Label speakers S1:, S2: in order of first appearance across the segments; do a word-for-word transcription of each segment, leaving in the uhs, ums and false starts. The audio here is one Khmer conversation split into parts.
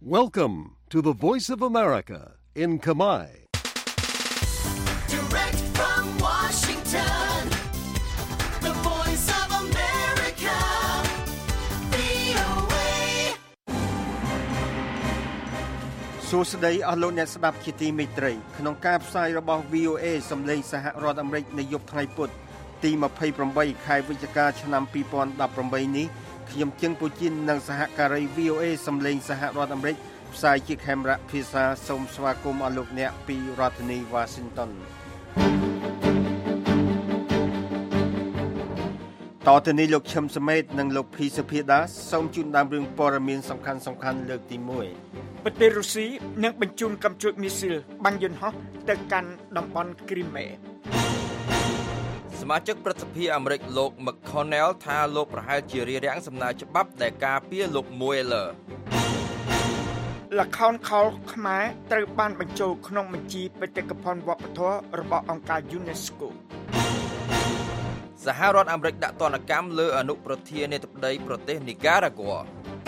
S1: Welcome to the Voice of America in Khmer.
S2: Direct from Washington, the Voice of America, វី អូ เอ
S3: សួស្តីអស់លោកអ្នកស្ដាប់ជាទីមេត្រីក្នុងការផ្សាយរបស់ វី អូ เอ សំឡេងសហរដ្ឋអាមេរិកនៅយប់ថ្ងៃពុធទីยี่สิบแปดខែវិច្ឆិកាឆ្នាំยี่สิบสิบแปดនេះខ្ញុំជឹងពូជីននិងសហការី វី អូ เอ សំឡេងសហរដ្ឋអាមេរិកផ្សាយជាខេមរៈភាសាសូមស្វាគមន៍អស់លោកអ្នកពីរដ្ឋធានី Washington តទៅនេះលោកឈឹមសមេតនិងលោកភីសុភាដាសូមជូនដើមរឿងព័ត៌មានសំខាន់សំខាន់លើកទីមួយ
S4: ប្រទេសរុស្ស៊ីនឹងបញ្ជូនកាំជ្រួចមីស៊ីលបាញ់យន្តហោះទៅកាន់តំបន់គ្រីមេ
S5: សមាជិកប្រតិភិអាមេរិកលោក McConnell ថាលោកប្រហែលជារារាំងសំណើច្បាប់ដែលការពារលោក Mueller
S4: ល្ខោនខោលខ្មែរត្រូវបានបញ្ចូលក្នុងបញ្ជីបេតិកភណ្ឌវប្បធម៌របស់អង្គការ UNESCO
S5: សហរដ្ឋអាមេរិកដាក់ទណ្ឌកម្មលើអនុប្រធានាធិបតីប្រទេសនីការ៉ាហ្គា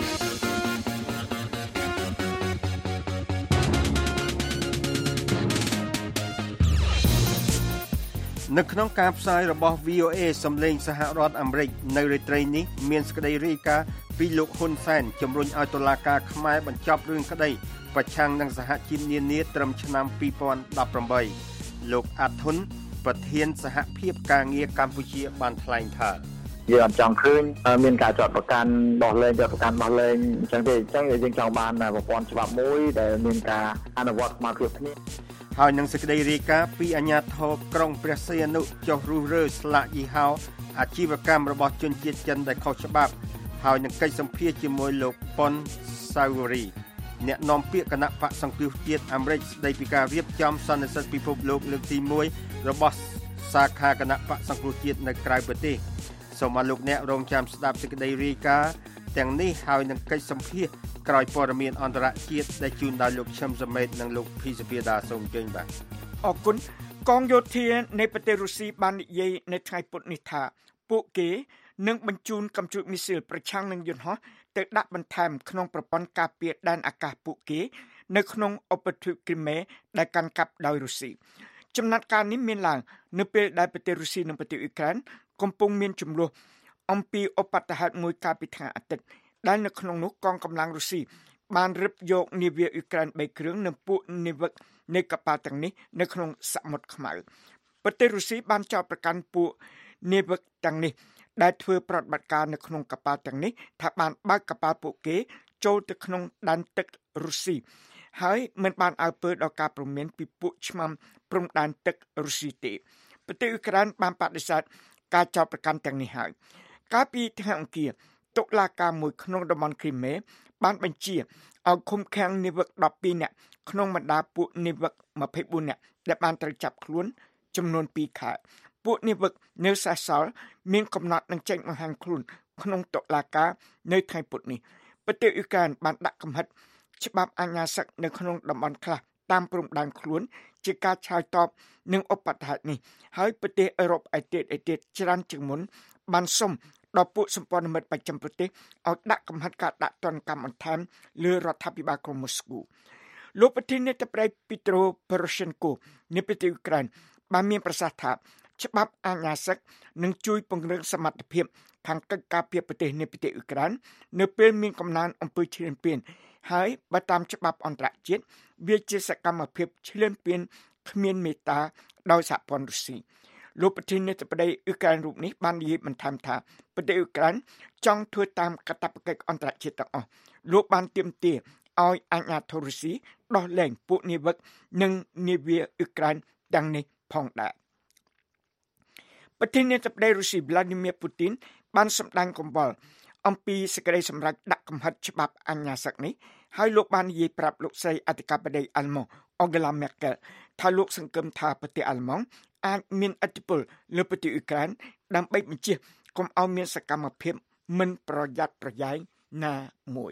S3: នៅក្នុងការផ្សាយរបស់ វី អូ เอ សំឡេងសហរដ្ឋអាមេរិកនៅរាត្រីនេះមានសេចក្តីរាយការណ៍ពីលោកហ៊ុនសែនជំរុញឲ្យតុលាការខ្មែរបញ្ចប់រឿងក្តីប្រឆាំងនឹងសហជីពនានាត្រឹមឆ្នាំยี่สิบสิบแปดលោកអាត់ធុនប្រធានសហភាពការងារកម្ពុជាបានថ្លែងថា
S6: យើងអត់ចង់ឃើញមានការចាត់ប្រកាន់ដោះលែងចាត់ប្រកាន់ដោះលែងអញ្ចឹងទេអញ្ចឹងយើងចង់បានប្រព័ន្ធច្បាប់មួយដែលមានការអនុវត្តស្មើភាពគ្នា
S3: ហើយនឹងសេចក្តីរាយការណ៍ពីអាជ្ញាធរក្រុងព្រះសីហនុចុះរុះរើស្លាកយីហោអាជីវកម្មរបស់ជនជាតិចិនដែលខុសច្បាប់ហើយនឹងកិច្ចសម្ភាសជាមួយលោកប៉ុនសាវរីអ្នកនាំពាក្យគណៈបកសង្គ្រោះជាតិអាមេរិកស្ដីពីការរៀបចំសន្និសីទពិភពលោកលើកទីមួយរបស់សាខាគណៈបកសង្គ្រោះជាតិនៅក្រៅប្រទេសសូមឲ្យលោកអ្នករងចាំស្ដាប់សេចក្តីរាយការណ៍ទាំងនេះហើយនឹងកិច្ចសម្ភាសក្រោយព័ត៌មានអន្តរជាតិដែលជូនដោយលោកឈឹមសមេតនិងលោកភីសុភាដាសូមអញ្ជើញបាទ
S4: អរគុណកងយោធានៃប្រទេសរុស្ស៊ីបាននិយាយនៅថ្ងៃពុធនេះថាពួកគេនឹងបញ្ជូនកាំជ្រួចមីស៊ីលប្រឆាំងនឹងយន្តហោះទៅដាក់បន្ថែមក្នុងប្រព័ន្ធការពារដែនអាកាសពួកគេនៅក្នុងឧបទ្វីបគ្រីមេដែលកាន់កាប់ដោយរុស្ស៊ីចំណាត់ការនេះមានឡើងនៅពេលដែលប្រទេសរុស្ស៊ីនិងប្រទេសអ៊ុយក្រែនកំពុងមានជម្លោះអំពីឧបទ្ទហេតុមួយកាលពីថ្ងៃអាទិត្យដែលនៅក្នុងនោះកងកម្លាំងរុស្ស៊ីបានរឹបយកនាវាអ៊ុយក្រែនបីគ្រឿងនិងពួកនាវិកនៃកប៉ាល់ទាំងនេះនៅក្នុងសមុទ្រខ្មៅប្រទេសរុស្ស៊ីបានចោទប្រកាន់ពួកនាវិកទាំងនេះដែលធ្វើប្រតិបត្តិការនៅក្នុងកប៉ាល់ទាំងនេះថាបានបើកកប៉ាល់ពួកគេចូលទៅក្នុងដែនទឹករុស្ស៊ីហើយមិនបានអើពើដល់ការព្រមានពីពួកឆ្មាំព្រំដែនទឹករុស្ស៊ីទេប្រទេសអ៊ុយក្រែនបានបដិសេធការចោទប្រកាន់ទាំងនេះហើយកាលពីថ្ងៃអង្គារតុលាការមួយក្នុងតំបន់គ្រីមេបានបញ្ជាឲ្យឃុំឃាំងនាវិកដប់ពីរនាក់ក្នុងបណ្ដាពួកនាវិកยี่สิบสี่នាក់ដែលបានត្រូវចាប់ខ្លួនចំនួនពីរខែពួកនាវិកនៅសេសសល់មានកំណត់នឹងចេញបង្ហាញខ្លួនក្នុងតុលាការនៅថ្ងៃពុធនេះប្រទេសអ៊ុយក្រែនបានដាក់កំហិតច្បាប់អាជ្ញាសឹកនៅក្នុងតំបន់ខ្លះតាមព្រំដែនខ្លួនជាការឆ្លើយតបនឹងឧបទ្ទហេតុនេះហើយប្រទេសអឺរ៉ុបឯទៀតឯទៀតច្រើនជាងមុនបានសុំដល់ពួកសម្ព័ន្ធមិត្តបច្ចឹមប្រទេសឲ្យដាក់កំហិតការដាក់ទណ្ឌកម្មបន្ថែមលើរដ្ឋាភិបាលក្រុងម៉ូស្គូលោកប្រធានាធិបតីពីត្រូប៉ូរ៉ូសេនកូនៃប្រទេសអ៊ុយក្រែនបានមានប្រសាសន៍ថាច្បាប់អាជ្ញាសឹកនឹងជួយពង្រឹងសមត្ថភាពខាងកិច្ចការពារប្រទេសនៃប្រទេសអ៊ុយក្រែននៅពេលមានកំណើនអំពើឈ្លានពានហើយបើតាមច្បាប់អន្តរជាតិវាជាសកម្មភាពឈ្លានពានគ្មានមេត្តាដោយសហព័ន្ធរុស្ស៊ីលោកប្រធានាធិបតីអ៊ុយក្រែនរូបនេះបាននិយាយបន្ថែមថាប្រទេសអ៊ុយក្រែនចង់ធ្វើតាមកាតព្វកិច្ចអន្តរជាតិទាំងអស់លោកបានទាមទារឲ្យអាជ្ញាធររុស្ស៊ីដោះលែងពួកនាវិកនិងនាវាអ៊ុយក្រែនទាំងនេះផងដែរប្រធានាធិបតីរុស្ស៊ី Vladimir Putin បានសម្ដែងកង្វល់អំពីសេចក្តីសម្រេចដាក់កំហិតច្បាប់អាជ្ញាសឹកនេះហើយលោកបាននិយាយប្រាប់លោកស្រីអធិការបតីអាល្លឺម៉ង់ Angela Merkel ថាលោកសង្ឃឹមថាប្រទេសអាល្លឺម៉ង់អាចមានឥទ្ធិពលលើប្រទេសអ៊ុយក្រែនដើម្បីបញ្ជាកុំឲ្យមានសកម្មភាពមិនប្រយ័ត្នប្រយែងណាមួយ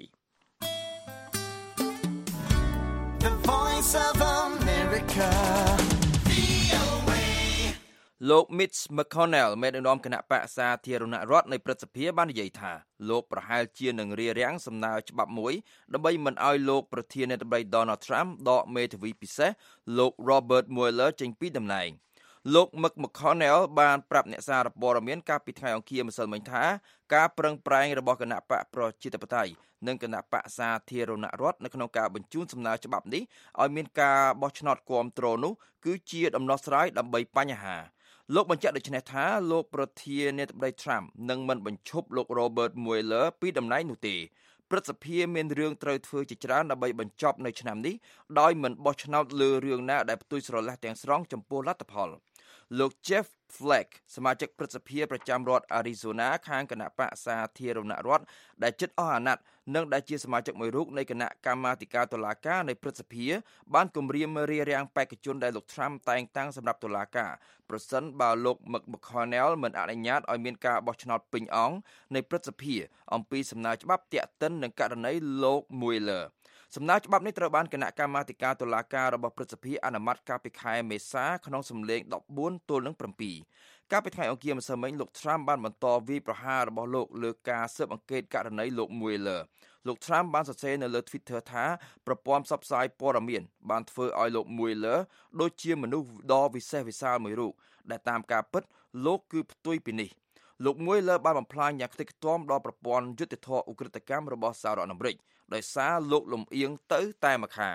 S2: The Voice of America វី អូ เอ
S5: លោក Mitch McConnell មេដឹកនាំគណៈបក្សសាធារណរដ្ឋនៃព្រឹទ្ធសភាបាននិយាយថាលោកប្រហែលជានឹងរារាំងសំណើច្បាប់មួយដើម្បីមិនឲ្យលោកប្រធានាធិបតី Donald Trump ដកមេធាវីពិសេសលោក Robert Mueller ចេញពីតំណែងលោក McConnell បានប្រាប់អ្នកសារព័ត៌មានកាលពីថ្ងៃអង្គារម្សិលមិញថាការប្រឹងប្រែងរបស់គណៈបកប្រជាធិបតេយ្យនិងគណៈបកសាធារណរដ្ឋនៅក្នុងការបញ្ជូនសំណើច្បាប់នេះឲ្យមានការបោះឆ្នោតគាំទ្រនោះគឺជាដំណោះស្រាយដើម្បីបញ្ហាលោកបញ្ជាក់ដូចនេះថាលោកប្រធានាធិបតី Trump នឹងមិនបញ្ឈប់លោក Robert Mueller ពីតំណែងនោះទេព្រឹទ្ធសភាមានរឿងត្រូវធ្វើជាច្រើនដើម្បីបញ្ចប់នៅឆ្នាំនេះដោយមិនបោះឆ្នោតលើរឿងណាដែលផ្ទុយស្រឡះទាំងស្រុងចំពោះលទ្ធផលលោក Jeff Flake សមាជិកព្រឹទ្ធសភាប្រចាំរដ្ឋ Arizona ខាងគណៈបក្សសាធារណរដ្ឋដែលជិតអស់អាណត្តិនិងដែលជាសមាជិកមួយរូបនៃគណៈកម្មាធិការតុលាការនៃព្រឹទ្ធសភាបានគម្រាមរារាំងបេក្ខជនដែលលោក Trump តែងតាំងសម្រាប់តុលាការប្រសិនបើលោក McConnell មិនអនុញ្ញាតឲ្យមានការបោះឆ្នោតពេញអង្គនៃព្រឹទ្ធសភាអំពីសំណើច្បាប់ទាក់ទិននឹងករណីលោក Muellerសំណើច្បាប់នេះត្រូវបានគណៈកម្មាធិការតុលាការរបស់ព្រឹទ្ធសភាអនុម័តកាលពីខែមេសាក្នុងសំឡេងដប់បួនទល់នឹងប្រាំពីរកាលពីថ្ងៃអង្គារម្សិលមិញលោក Trump បានបន្តវាយប្រហាររបស់លោកលើការស៊ើបអង្កេតករណីលោក Mueller លោក Trump បានសរសេរនៅលើ Twitter ថាប្រព័ន្ធផ្សព្វផ្សាយព័ត៌មានបានធ្វើឲ្យលោក Mueller ដូចជាមនុស្សដ៏វិសេសវិសាលមួយរូបដែលតាមការពិតលោកគឺផ្ទុយពីនេះលោក Mueller បានបំផ្លាញយ៉ាងខ្ទេចខ្ទាំដល់ប្រព័ន្ធយុត្តិធម៌ឧក្រិដ្ឋកម្មរបស់សហរដ្ឋអាមេរិកដោយសារលោកលំអៀងទៅតែម្ខាង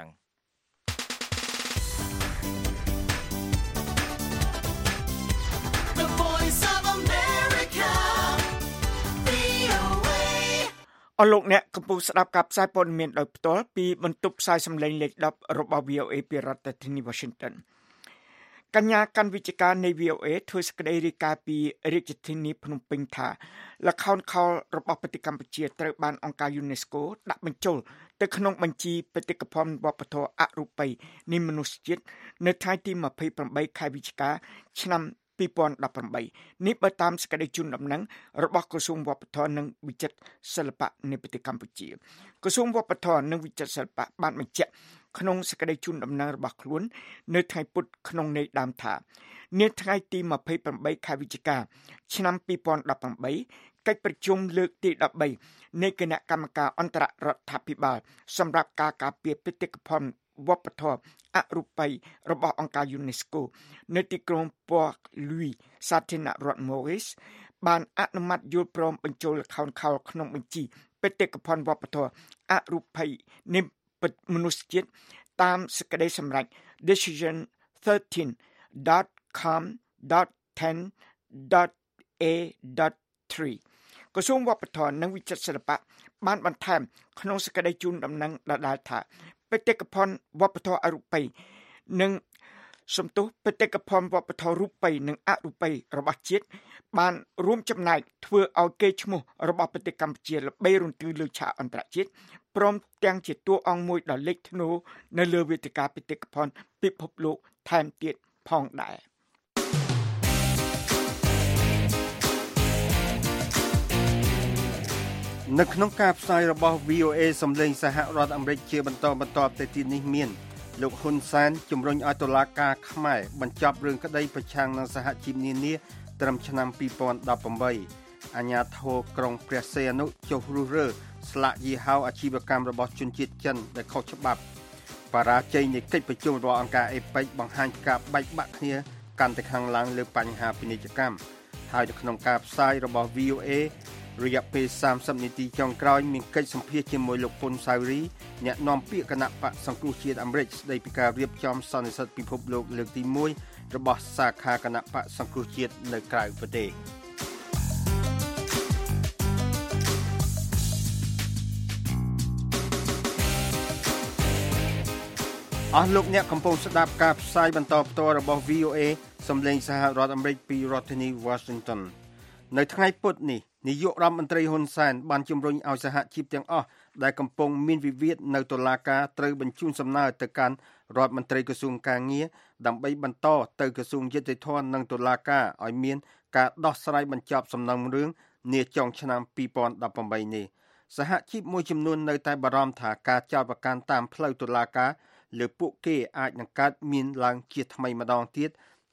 S2: The Voice of America វី អូ เอ
S4: អរលោកអ្នកកំពុងស្ដាប់ការផ្សាយព័ត៌មានដោយផ្ទាល់ពីបន្ទប់ផ្សាយសំឡេងលេខដប់របស់ វី អូ เอ ពីរដ្ឋធានី Washington កញ្ញាកាន់វិទ្យការនៃ វី អូ เอ ធ្វើសេចក្តីរាយការណ៍ពីរាជធានីភ្នំពេញថាល្ខោនខោលរបស់ប្រទេសកម្ពុជាត្រូវបានអង្គការ UNESCO ដាក់បញ្ចូលទៅក្នុងបញ្ជីបេតិកភណ្ឌវប្បធម៌អរូបីនៃមនុស្សជាតិនៅថ្ងៃទីម្ភៃប្រាំបីខែវិច្ឆិកាឆ្នាំពីរពាន់ដប់ប្រាំបីនេះបើតាមសេចក្តីជូនដំណឹងរបស់ក្រសួងវប្បធម៌និងវិចិត្រសិល្បៈនៃប្រទេសកម្ពុជាក្រសួងវប្បធម៌និងវិចិត្រសិល្បៈបានបញ្ជាក់ក្នុងសេចក្តីជូនដំណឹងរបស់ខ្លួននៅថ្ងៃពុធក្នុងន័យដើមថានាថ្ងៃទីម្ភៃប្រាំបីខែវិច្ឆិកាឆ្នាំពីរពាន់ដប់ប្រាំបីកិច្ចប្រជុំលើកទីដប់បីនៃគណៈកម្មការអន្តររដ្ឋាភិបាលសម្រាប់ការការពារបេតិកភណ្ឌវប្បធម៌អរូបីរបស់អង្គការ UNESCO នៅទីក្រុង Port Louis សាធារណរដ្ឋ Maurice បានអនុម័តយល់ព្រមបញ្ចូលល្ខោនខោលក្នុងបញ្ជីបេតិកភណ្ឌវប្បធម៌អរូបីនៃមនុស្សជាតិតាមសេចក្តីសម្រេច Decision thirteen dot com dot ten dot a dot three ក្រសួងវប្បធម៌និងវិចិត្រសិល្បៈបានបន្ថែមក្នុងសេចក្តីជូនដំណឹងដដែលថាបេតិកភណ្ឌវប្បធម៌អរូបីនិងសំទោសបេតិកភណ្ឌវប្បធម៌រូបីនិងអរូបីរបស់ជាតិបានរួមចំណែកធ្វើឲ្យកេរ្តិ៍ឈ្មោះរបស់ប្រទេសកម្ពុជាល្បីរន្ទឺលើឆាកអន្តរជាតិព្រមទាំងជាតួអង្គមួយដ៏លេចធ្លោនៅលើវេទិកាបេតិកភណ្ឌពិភពលោកថែមទៀតផងដែរ
S3: នៅក្នុងការផ្សាយរបស់ វី អូ เอ សំឡេងសហរដ្ឋអាមេរិកជាបន្តបន្ទាប់ទៅទៀតនេះមានលោកហ៊ុនសែនជំរុញឲ្យតុលាការខ្មែរបញ្ចប់រឿងក្តីប្រឆាំងនឹងសហជីពនានាត្រឹមឆ្នាំពីរពាន់ដប់ប្រាំបីអាជ្ញាធរក្រុងព្រះសីហនុចុះរុះរើស្លាកយីហោអាជីវកម្មរបស់ជនជាតិចិនដែលខុសច្បាប់បរាជ័យនៃកិច្ចប្រជុំរបស់អង្គការ អេប៉ិច បង្ហាញការបែកបាក់គ្នាកាន់តែខ្លាំងឡើងលើបញ្ហាពាណិជ្ជកម្មហើយនៅក្នុងការផ្សាយរបស់ វី អូ เอ រយៈពេលសាមសិបនាទីចុងក្រោយមានកិច្ចសម្ភាសជាមួយលោកពុនសាវរីអ្នកនាំពាក្យគណៈបកសង្គ្រោះជាតិអាមេរិកស្ដីពីការរៀបចំសន្និសីទពិភពលោកលើកទីមួយរបស់សាខាគណៈបកសង្គ្រោះជាតិនៅក្រៅប្រទេសអស់លោកអ្នកកំពុងស្ដាប់ការផ្សាយបន្តផ្ទាល់របស់ វី អូ เอ សំឡេងសហរដ្ឋអាមេរិកពីរដ្ឋធានី Washington នៅថ្ងៃពុធនេះនាយករដ្ឋមន្ត្រីហ៊ុនសែនបានជំរុញឲ្យសហជីពទាំងអស់ដែលកំពុងមានវិវាទនៅតុលាការត្រូវបញ្ជូនសំណើទៅកាន់រដ្ឋមន្ត្រីក្រសួងកាងារដើម្បីបន្តទៅក្រសួងយុតិធម៌និងតុលាការឲ្យមានការដោះស្រាយបញ្ចប់សំណុំរឿងនាចុងឆ្នាំពីរពាន់ដប់ប្រាំបីនេះសហជីពមួយចំនួននៅតែបារម្ភថាការចោទប្រកាន់តាមផ្លូវតុលាការលើពួកគេអាចនឹងកើតមានឡើងជាថ្មីម្ដងទៀត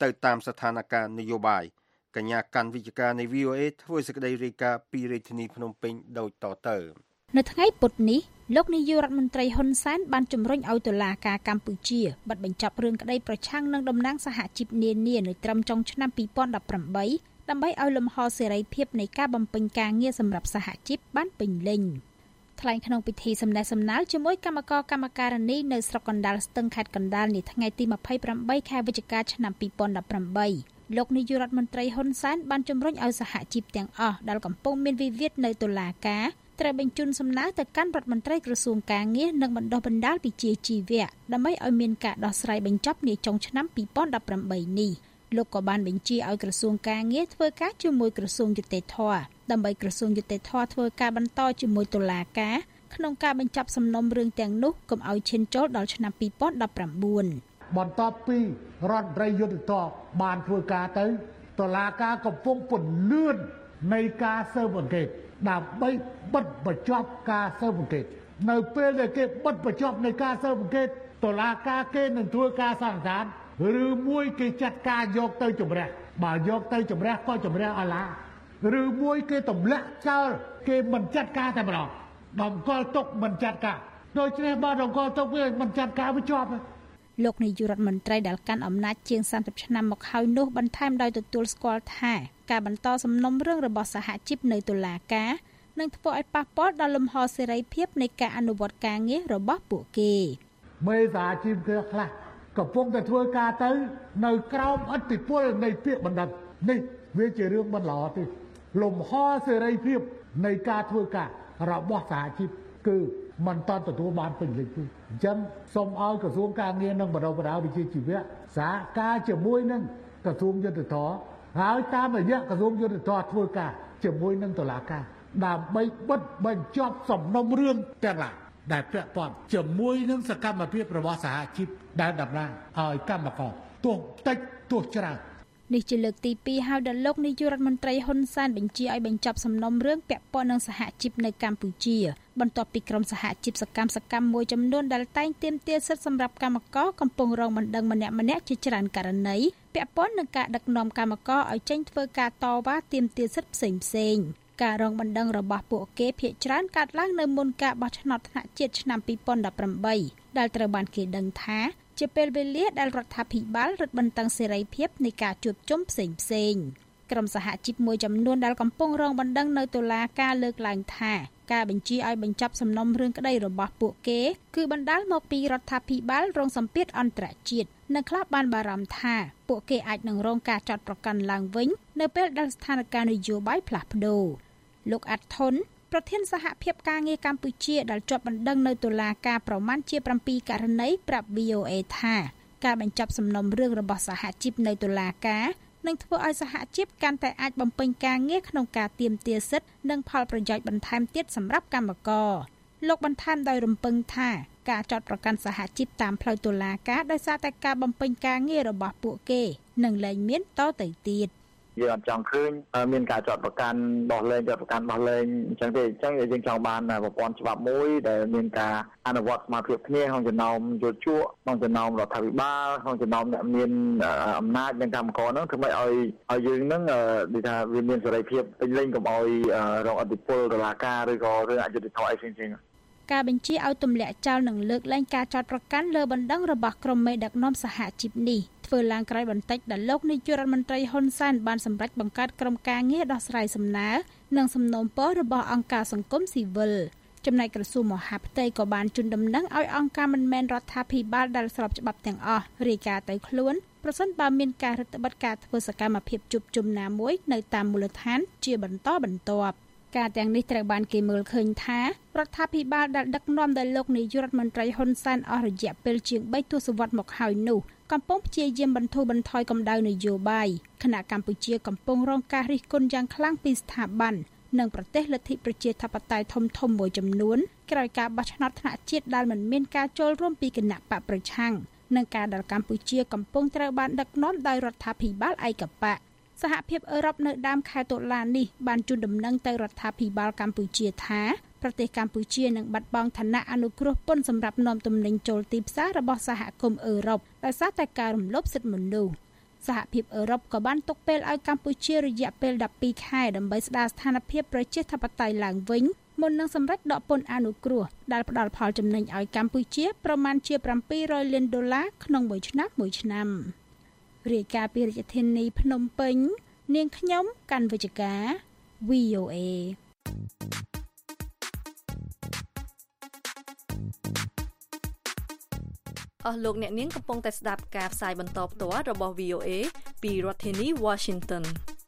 S3: ទៅតាមស្ថានភាពនយោបាយកញ្ញាកាន់វិជ្ជការនៃ វី អូ เอ ធ្វើសេចក្តីរាយការណ៍ពីរាជធានីភ្នំពេញដូចតទៅ
S7: នៅថ្ងៃពុធនេះលោកនាយករដ្ឋមន្ត្រីហ៊ុនសែនបានជំរុញឲ្យតុលាការកម្ពុជាបិទបញ្ចប់រឿងក្តីប្រឆាំងនឹងតំណាងសហជីពនានានៅត្រឹមចុងឆ្នាំពីរពាន់ដប់ប្រាំបីដើម្បីឲ្យលំហសេរីភាពនៃការបំពេញការងារសម្រាប់សហជីពបានពេញលេញថ្លែងក្នុងពិធីសម្ដែងសម្ដាលជាមួយគណៈកម្មការកម្មការនីនៅស្រុកកណ្ដាលស្ទឹងខេត្តកណ្ដាលនាថ្ងៃទីម្ភៃប្រាំបីខែវិច្ឆិកាឆ្នាំពីរពាន់ដប់ប្រាំបីលោកនាយករដ្ឋមន្ត្រីហ៊ុនសែនបានជំរុញឲ្យសហជីពទាំងអស់ដែលកំពុងមានវិវាទនៅតុលាការត្រូវបញ្ជូនសំណើទៅកាន់រដ្ឋមន្ត្រីក្រសួងការងារនិងបណ្ដុះបណ្ដាលវិជ្ជាជីវៈដើម្បីឲ្យមានការដោះស្រាយបញ្ចប់នាចុងឆ្នាំពីរពាន់ដប់ប្រាំបីនេះលោកក៏បានបញ្ជាឲ្យក្រសួងការងារធ្វើការជាមួយក្រសួងយុតិធម៌ដើម្បីក្រសួងយុតិធម៌ធ្វើការបន្តជាមួយតុលាការក្នុងការបញ្ចប់សំណុំរឿងទាំងនោះកុំឲ្យឈានចូលដល់ឆ្នាំពីរពាន់ដប់ប្រាំបួន
S8: បន្ទាប់ពីរដ្ឋមន្ត្រីយុតិធម៌បានធ្វើការទៅតុលាការកំពុងពន្លឿននៃការស៊ើបអង្កេតដើម្បីបិទបញ្ចប់ការស៊ើបអង្កេតនៅពេលដែលគេបិទបញ្ចប់នៃការស៊ើបអង្កេតតុលាការគេនឹងធ្វើការសន្និដ្ឋានឬមួយគេចាត់ការយកទៅជំរះបើយកទៅជំរះក៏ជំរះអឡាឬមួយគេទម្លាក់ចោលគេមិនចាត់ការតែម្ដងតម្កល់ទុកមិនចាត់ការដូច្នេះបើតម្កល់ទុកវាមិនចាត់ការវាជាប់
S7: លោកនាយករដ្ឋមន្ត្រីដែលកាន់អំណាចជាងសាមសិបឆ្នាំមកហើយនោះបន្ថែមដោយទទួលស្គាល់ថាការបន្តសំណុំរឿងរបស់សហជីពនៅតុលាការនឹងធ្វើឲ្យប៉ះពាល់ដល់លំហសេរីភាពនៃការអនុវត្តការងាររបស់ពួកគេ
S8: មេសហជីពគេខ្លះកំពុងតែធ្វើការទៅនៅក្រោមឥទ្ធិពលនៃពាក្យបណ្ដឹងនេះវាជារឿងមិនល្អទេលំហសេរីភាពនៃការធ្វើការរបស់សហជីពគឺមិនតន់ទទួលបានពេញលេញទេអញ្ចឹងសូមឲ្យក្រសួងការងារនិងបណ្ដុះបណ្ដាលវិជ្ជាជីវៈសហការជាមួយនឹងក្រសួងយុតិធម៌ហើយតាមរយៈក្រសួងយុតិធម៌ធ្វើការជាមួយនឹងតុលាការដើម្បីបិទបញ្ចប់សំណុំរឿងទាំងឡាយដែលពាក់ព័ន្ធជាមួយនឹងសកម្មភាពរបស់សហជីពដែលតំណាងឲ្យកម្មករទោះតិចទោះច្រើន
S7: នេះជាលើកទីពីរហើយដែលលោកនាយករដ្ឋមន្ត្រីហ៊ុនសែនបញ្ជាឲ្យបញ្ចប់សំណុំរឿងពាក់ព័ន្ធនឹងសហជីពនៅកម្ពុជាបន្ទាប់ពីក្រុមសហជីពសកម្មសកម្មមួយចំនួនដែលតែងទាមទារសិទ្ធិសម្រាប់កម្មករកំពុងរងបណ្ដឹងម្នាក់ម្នាក់ជាច្រើនករណីពាក់ព័ន្ធនឹងការដឹកនាំកម្មករឲ្យចេញធ្វើការតវ៉ាទាមទារសិទ្ធិផ្សេងផ្សេងការរងបណ្ដឹងរបស់ពួកគេភាគច្រើនកើតឡើងនៅមុនការបោះឆ្នោតថ្នាក់ជាតិឆ្នាំពីរពាន់ដប់ប្រាំបីដែលត្រូវបានគេដឹងថាជាពេលវេលាដែលរដ្ឋាភិបាលរឹតបន្តឹងសេរីភាពនៃការជួបជុំផ្សេងផ្សេងក្រុមសហជីពមួយចំនួនដែលកំពុងរងបណ្ដឹងនៅតុលាការលើកឡើងថាការបញ្ជាឲ្យបញ្ចប់សំណុំរឿងក្តីរបស់ពួកគេគឺបណ្ដាលមកពីរដ្ឋាភិបាលរងសម្ពាធអន្តរជាតិនិងខ្លះបានបារម្ភថាពួកគេអាចនឹងរងការចោទប្រកាន់ឡើងវិញនៅពេលដែលស្ថានភាពនយោបាយផ្លាស់ប្ដូរលោកអាត់ថុនប្រធានសហភាពការងារកម្ពុជាដែលជាប់បណ្ដឹងនៅតុលាការប្រមាណជាប្រាំពីរករណីប្រាប់ វី អូ เอ ថាការបញ្ចប់សំណុំរឿងរបស់សហជីពនៅតុលាការនឹងធ្វើឲ្យសហជីពកាន់តែអាចបំពេញការងារក្នុងការទាមទារសិទ្ធិនិងផលប្រយោជន៍បន្ថែមទៀតសម្រាប់កម្មករលោកបន្ថែមដោយរំពឹងថាការចោទប្រកាន់សហជីពតាមផ្លូវតុលាការដោយសារតែការបំពេញការងាររបស់ពួកគេនឹងលែងមានតទៅទៀត
S6: យើងអត់ចង់ឃើញមានការចាត់ប្រកាន់ដោះលែងចាត់ប្រកាន់ដោះលែងអញ្ចឹងទេអញ្ចឹងយើងចង់បានប្រព័ន្ធច្បាប់មួយដែលមានការអនុវត្តស្មារតីគ្នាក្នុងចំណោមយុវជនក្នុងចំណោមរដ្ឋាភិបាលក្នុងចំណោមអ្នកមានអំណាចនិងកម្មករហ្នឹងធ្វើម៉េចឲ្យឲ្យយើងហ្នឹងនិយាយថាវាមានសេរីភាពពេញលេញកុំឲ្យរងឥទ្ធិពលតុលាការឬក៏រឿងអយុត្តិធម៌អីផ្សេងៗ
S7: ការបញ្ជាឲ្យទម្លាក់ចោលនិងលើកលែងការចោទប្រកាន់លើបណ្ដឹងរបស់ក្រុមមេដឹកនាំសហជីពនេះធ្វើឡើងក្រោយបន្តិចដែលលោកនាយករដ្ឋមន្ត្រីហ៊ុនសែនបានសម្រេចបង្កើតក្រុមការងារដោះស្រាយសំណើនិងសំណូមពររបស់អង្គការសង្គមស៊ីវិលចំណែកក្រសួងមហាផ្ទៃក៏បានជូនដំណឹងឲ្យអង្គការមិនមែនរដ្ឋាភិបាលដែលស្របច្បាប់ទាំងអស់រាយការណ៍ទៅខ្លួនប្រសិនបើមានការរដ្ឋបတ်ការធ្វើសកម្មភាពជួបជុំណាមួយនៅតាមមូលដ្ឋានជាបន្តបន្ទាប់ការទាំងនេះត្រូវបានគេមើលឃើញថារដ្ឋាភិបាលដែលដឹកនាំដោយលោកនាយករដ្ឋមន្ត្រីហ៊ុនសែនអស់រយៈពេលជាងបីទសវត្សរ៍មកហើយនោះកំពុងព្យាយាមបន្ធូរបន្ថយកម្ដៅនយោបាយខណៈកម្ពុជាកំពុងរងការរិះគន់យ៉ាងខ្លាំងពីស្ថាប័ននិងប្រទេសលទ្ធិប្រជាធិបតេយ្យធំធំមួយចំនួនក្រោយការបោះឆ្នោតថ្នាក់ជាតិដែលមិនមានការចូលរួមពីគណៈបកប្រឆាំងនិងការដែលកម្ពុជាកំពុងត្រូវបានដឹកនាំដោយរដ្ឋាភិបាលឯកបកសហភាពអឺរ៉ុបនៅដើមខែតុលានេះបានជូនដំណឹងទៅរដ្ឋាភិបាលកម្ពុជាថាប្រទេសកម្ពុជានឹងបាត់បង់ឋានៈអនុគ្រោះពន្ធសម្រាប់នាំទំនិញចូលទីផ្សាររបស់សហគមន៍អឺរ៉ុបដោយសារតែការរំលោភសិទ្ធិមនុស្សសសហភាពអឺរ៉ុបក៏បានទុកពេលឲ្យកម្ពុជារយៈពេលដប់ពីរខែដើម្បីស្ដារស្ថានភាពប្រជាធិបតេយ្យឡើងវិញមុននឹងសម្រេចដកពន្ធអនុគ្រោះដែលផ្ដល់ផលចំណេញឲ្យកម្ពុជាប្រមាណជាប្រាំពីររយលានដុល្លារក្នុងមួយឆ្នាំមួយឆ្នាំរាយការណ៍ពីរាជធានីភ្នំពេញនាងខ្ញុំកាន់វិជ្ជការ វី អូ เอ
S9: អស់លោកអ្នកនាងកំពុងតែស្ដាប់ការផ្សាយបន្តផ្ទាល់របស់ វី អូ เอ ពីរដ្ឋធានី Washington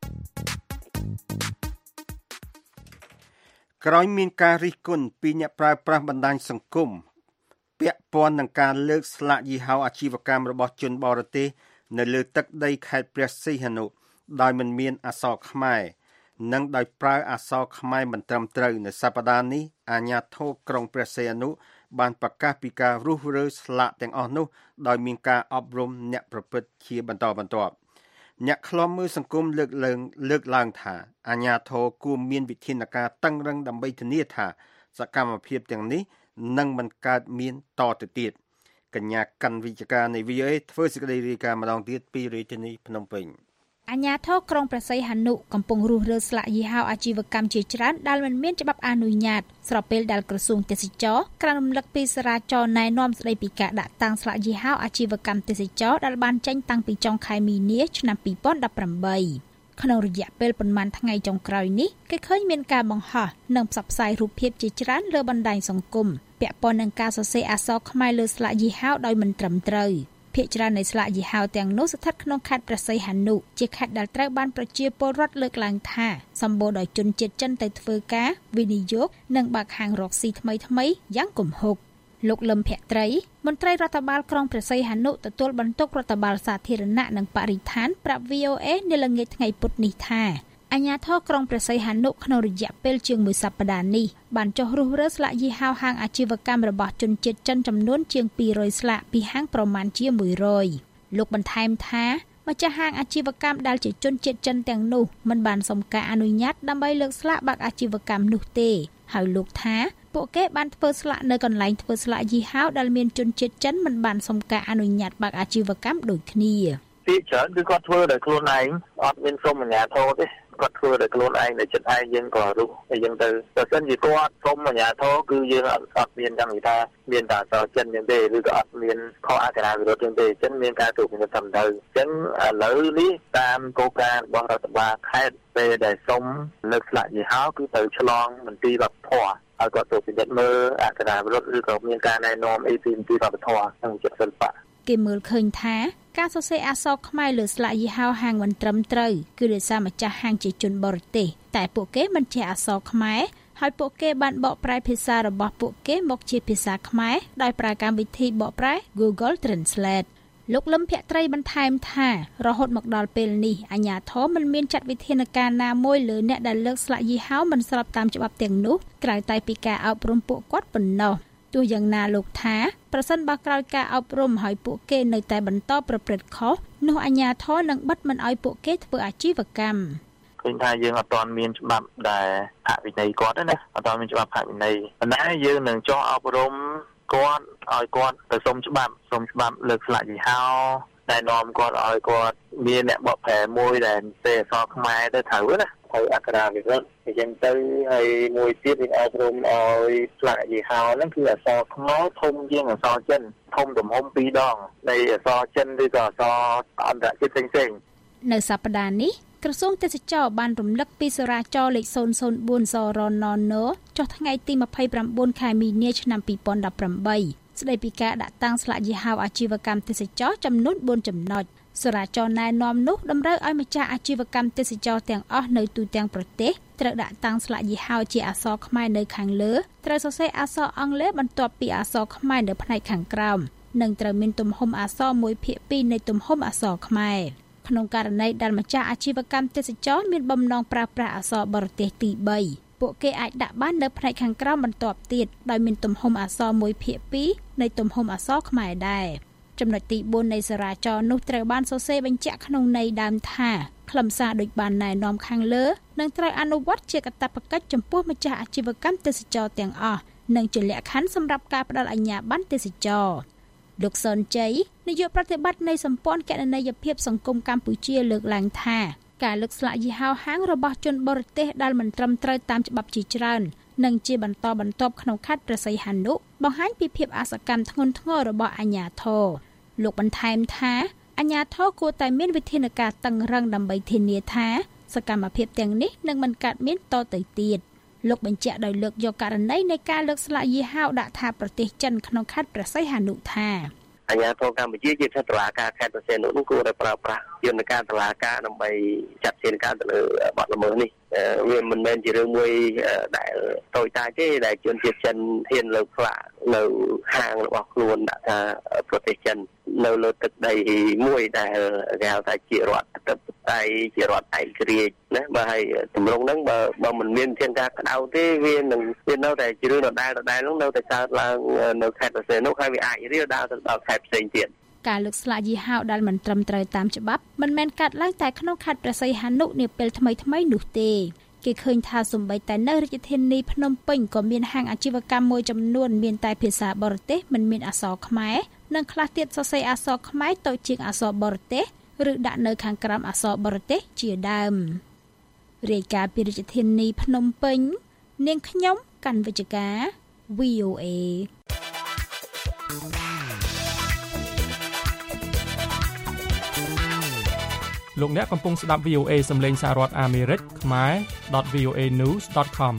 S3: ក្រោយមានការរិះគន់ពីអ្នកប្រើប្រាស់បណ្ដាញសង្គមពាក់ព័ន្ធនឹងការលើកស្លាកយីហោអាជីវកម្មរបស់ជនបរទេសនៅលើទឹកដីខេត្តព្រះសីហនុដោយមិនមានអក្សរខ្មែរនិងដោយប្រើអក្សរខ្មែរមិនត្រឹមត្រូវនៅសប្តាហ៍នេះអាជ្ញាធរក្រុងព្រះសីហនុបានប្រកាសពីការរុះរើស្លាកទាំងអស់នោះដោយមានការអប់រំអ្នកប្រព្រឹត្តជាបន្តបន្ទាប់អ្នកខ្លំមើលសង្គមលើកឡើងលើកឡើងថាអាជ្ញាធរគួរមានវិធានការតឹងរឹងដើម្បីធានាថាសកម្មភាពទាំងនេះនឹងមិនកើតមានតទៅទៀតកញ្ញាកាន់វិជ្ជការនៃ វី អូ เอ ធ្វើសេចក្តីរាយការណ៍ម្ដងទៀតពីរាជធានីភ្នំពេញ
S7: អាជ្ញាធរក្រុងព្រះសីហនុកំពុងរុះរើស្លាកយីហោអាជីវកម្មជាច្រើនដែលមិនមានច្បាប់អនុញ្ញាតស្របពេលដែលក្រសួងទេសចរក្រានរំលឹកពីសារាចរណ៍ណែនាំស្តីពីការដាក់តាំងស្លាកយីហោអាជីវកម្មទេសចរដែលបានចេញតាំងពីចុងខែមីនាឆ្នាំពីរពាន់ដប់ប្រាំបីក្នុងរយៈពេលប៉ុន្មានថ្ងៃចុងក្រោយនេះគេឃើញមានការបង្ហោះនិងផ្សព្វផ្សាយរូបភាពជាច្រើនលើបណ្ដាញសង្គមពាក់ព័ន្ធនឹងការសរសេរអក្សរខ្មែរលើស្លាកយីហោដោយមិនត្រឹមត្រូវភាគច្រើននៃស្លាកយីហោទាំងនោះស្ថិតក្នុងខេត្តព្រះសីហនុជាខេត្តដែលត្រូវបានប្រជាពលរដ្ឋលើកឡើងថាសម្បូរដោយជនជាតិចិនទៅធ្វើការវិនិយោគនិងបើកហាងរកស៊ីថ្មីៗយ៉ាងគំហុកលោកលឹមភក្ត្រីមន្ត្រីរដ្ឋបាលក្រុងព្រះសីហនុទទួលបន្ទុករដ្ឋបាលសាធារណៈនិងបរិស្ថានប្រាប់ វី អូ เอ នៅល្ងាចថ្ងៃពុធនេះថាអាជ្ញាធរក្រុងព្រះសីហនុក្នុងរយៈពេលជាងមួយសប្តាហ៍នេះបានចុះរុះរើស្លាកយីហោហាងអាជីវកម្មរបស់ជនជាតិចិនចំនួនជាងពីររយស្លាកពីហាងប្រមាណជាមួយរយលោកបន្ថែមថាម្ចាស់ហាងអាជីវកម្មដែលជាជនជាតិចិនទាំងនោះមិនបានសុំការអនុញ្ញាតដើម្បីលើកស្លាកបើកអាជីវកម្មនោះទេហើយលោកថាពួកគេបានធ្វើស្លាកនៅកន្លែងធ្វើស្លាកយីហោដែលមានជនជាតិចិនមិនបានសុំការអនុញ្ញាតបើកអាជីវកម្មដូចគ្នា
S6: ពីច្រើនគឺគាត់ធ្វើដោយខ្លួនឯងអត់មានសុំអាជ្ញាធរទេគាត់ធ្វើដោយខ្លួនឯងដែលចិត្តឯងយើងក៏រុះតែយើងទៅបើសិនជាគាត់សុំអាជ្ញាធរគឺយើងអត់អត់មានចាំនិយាយថាមានតែអសចិនយ៉ាងទេឬក៏អត់មានខុសអក្ខរាវិរុទ្ធយ៉ាងទេអញ្ចឹងមានការត្រួតពិនិត្យត្រឹមត្រូវអញ្ចឹងឥឡូវនេះតាមគោលការណ៍របស់រដ្ឋបាលខេត្តពេលដែលសុំលើកស្លាកយីហោគឺទៅឆ្លងមន្ទីរវប្បធម៌ហើយគាត់ទៅពិនិត្យមើលអក្ខរាវិរុទ្ធឬក៏មានការណែនាំអីពីមន្ទីរវប្បធម៌និងចិត្តសិល្បៈ
S7: គេមើលឃើញថាការសរសេរអក្សរខ្មែរលើស្លាកយីហោហាងមិនត្រឹមត្រូវគឺដោយសារម្ចាស់ហាងជាជនបរទេសតែពួកគេមិនចេះអក្សរខ្មែរហើយពួកគេបានបកប្រែភាសារបស់ពួកគេមកជាភាសាខ្មែរដោយប្រើកម្មវិធីបកប្រែ Google Translate លោកលឹមភក្ត្រីបន្ថែមថារហូតមកដល់ពេលនេះអាជ្ញាធរមិនមានចាត់វិធានការណាមួយលើអ្នកដែលលើកស្លាកយីហោមិនស្របតាមច្បាប់ទាំងនោះក្រៅតែពីការអប់រំពួកគាត់ប៉ុណ្ណោះទោះយ៉ាងណាលោកថាប្រសិនបើក្រោយការអប់រំហើយពួកគេនៅតែបន្តប្រព្រឹត្តខុសនោះអាជ្ញាធរនឹងបិទមិនឲ្យពួកគេធ្វើអាជីវកម្ម
S6: ឃើញថាយើងអត់ទាន់មានច្បាប់ដែលអវិន័យគាត់ទេណាអត់ទាន់មានច្បាប់អវិន័យប៉ុន្តែយើងនឹងចោះអប់រំគាត់ឲ្យគាត់ទៅសុំច្បាប់សុំច្បាប់លើកស្លាកយីហោតែនាំគាត់ឲ្យគាត់មានអ្នកបកប្រែមួយដែលទេអក្សរខ្មែរទៅត្រូវណាហើយអក្ខរាវិរុទ្ធអញ្ចឹងទៅហើយមួយទៀតយើងអប់រំឲ្យស្លាកយីហោហ្នឹងគឺអក្សរខ្មែរធំជាងអក្សរចិនធំទំហំពីរដងនៃអក្សរចិនឬក៏អក្សរអន្តរជាតិផ្សេងៗ
S7: នៅសប្តាហ៍នេះក្រសួងទេសចរបានរំលឹកពីសារាចរណ៍លេខศูนย์ศูนย์bốnសរណនចុះថ្ងៃទីម្ភៃប្រាំបួនខែមីនាឆ្នាំពីរពាន់ដប់ប្រាំបីស្ដីពីការដាក់តាំងស្លាកយីហោអាជីវកម្មទេសចរចំនួនបួនចំណុចសារាចរណ៍ណែនាំនោះតម្រូវឲ្យម្ចាស់អាជីវកម្មទេសចរទាំងអស់នៅទូទាំងប្រទេសត្រូវដាក់តាំងស្លាកយីហោជាអក្សរខ្មែរនៅខាងលើត្រូវសរសេរអក្សរអង់គ្លេសបន្ទាប់ពីអក្សរខ្មែរនៅផ្នែកខាងក្រោមនិងត្រូវមានទំហំអក្សរមួយភាគពីរនៃទំហំអក្សរខ្មែរក្នុងករណីដែលម្ចាស់អាជីវកម្មទេសចរមានបំណងប្រើប្រាស់អក្សរបរទេសទីបីពួកគេអាចដាក់បាននៅផ្នែកខាងក្រោមបន្ទាប់ទៀតដោយមានទំហំអក្សរមួយភាគពីរនៃទំហំអក្សរខ្មែរដែរចំណុចទីបួននៃសារាចរណ៍នោះត្រូវបានសរសេរបញ្ជាក់ក្នុងន័យដើមថាខ្លឹមសារដូចបានណែនាំខាងលើនឹងត្រូវអនុវត្តជាកាតព្វកិច្ចចំពោះម្ចាស់អាជីវកម្មទេសចរទាំងអស់និងជាលក្ខខណ្ឌសម្រាប់ការផ្តល់អាជ្ញាប័ណ្ណទេសចរលោកសនជ័យនាយកប្រតិបត្តិនៃសម្ព័ន្ធគណនេយ្យភាពសង្គមកម្ពុជាលើកឡើងថាការលើកស្លាកយីហោហាងរបស់ជនបរទេសដែលមិនត្រឹមត្រូវតាមច្បាប់ជាច្រើននិងជាបន្តបន្ទាប់ក្នុងខេត្តព្រះសីហនុបង្ហាញពីភាពអសកម្មធ្ងន់ធ្ងររបស់អាជ្ញាធរលោកបន្ថែមថាអាជ្ញាធរគួរតែមានវិធានការតឹងរ៉ឹងដើម្បីធានាថាសកម្មភាពទាំងនេះនឹងមិនកើតមានតទៅទៀតលោកបញ្ជាក់ដោយលើកយកករណីនៃការលើកស្លាកយីហោដាក់ថាប្រទេសចិនក្នុងខេត្តព្រះសីហនុថា
S6: អាជ្ញាធរកម្ពុជាជាតុលាការខេត្តព្រះសីហនុនោះគួរតែប្រើប្រាស់យន្តការតុលាការដើម្បីចាត់វិធានការទៅលើបទល្មើសនេះវាមិនមែនជារឿងមួយដែលតូចតាចទេដែលជនជាតិចិនហ៊ានលើកស្លាកនៅហាងរបស់ខ្លួនដាក់ថាប្រទេសចិននៅលើទឹកដីមួយដែលគេហៅថាជារដ្ឋអធិបតេយ្យជារដ្ឋឯករាជ្យណាបើហើយទម្រង់ហ្នឹងបើបើមិនមានវិធានការក្តៅទេវានឹងវានៅតែជារឿងដដែលដដែលហ្នឹងនៅតែកើតឡើងនៅខេត្តព្រះសីហនុហើយវាអាចរីករាលដាលទៅដល់ខេត្តផ្សេងទៀត
S7: ការលើកស្លាកយីហោដែលមិនត្រឹមត្រូវតាមច្បាប់មិនមែនកាត់ឡើងតែក្នុងខេត្តព្រះសីហនុនាពេលថ្មីៗនោះទេគេឃើញថាសូម្បីតែនៅរាជធានីភ្នំពេញក៏មានហាងអាជីវកម្មមួយចំនួនមានតែភាសាបរទេសមិនមានអក្សរខ្មែរនិងខ្លះទៀតសរសេរអក្សរខ្មែរតូចជាងអក្សរបរទេសឬដាក់នៅខាងក្រោមអក្សរបរទេសជាដើមរាយការណ៍ពីរាជធានីភ្នំពេញនាងខ្ញុំកាន់វិជ្ជការ វី អូ เอ
S10: លោកអ្នកកំពុងស្ដាប់ វី អូ เอ សំឡេងសហរដ្ឋអាមេរិកខ្មែរ ដត វី អូ เอ news ដត com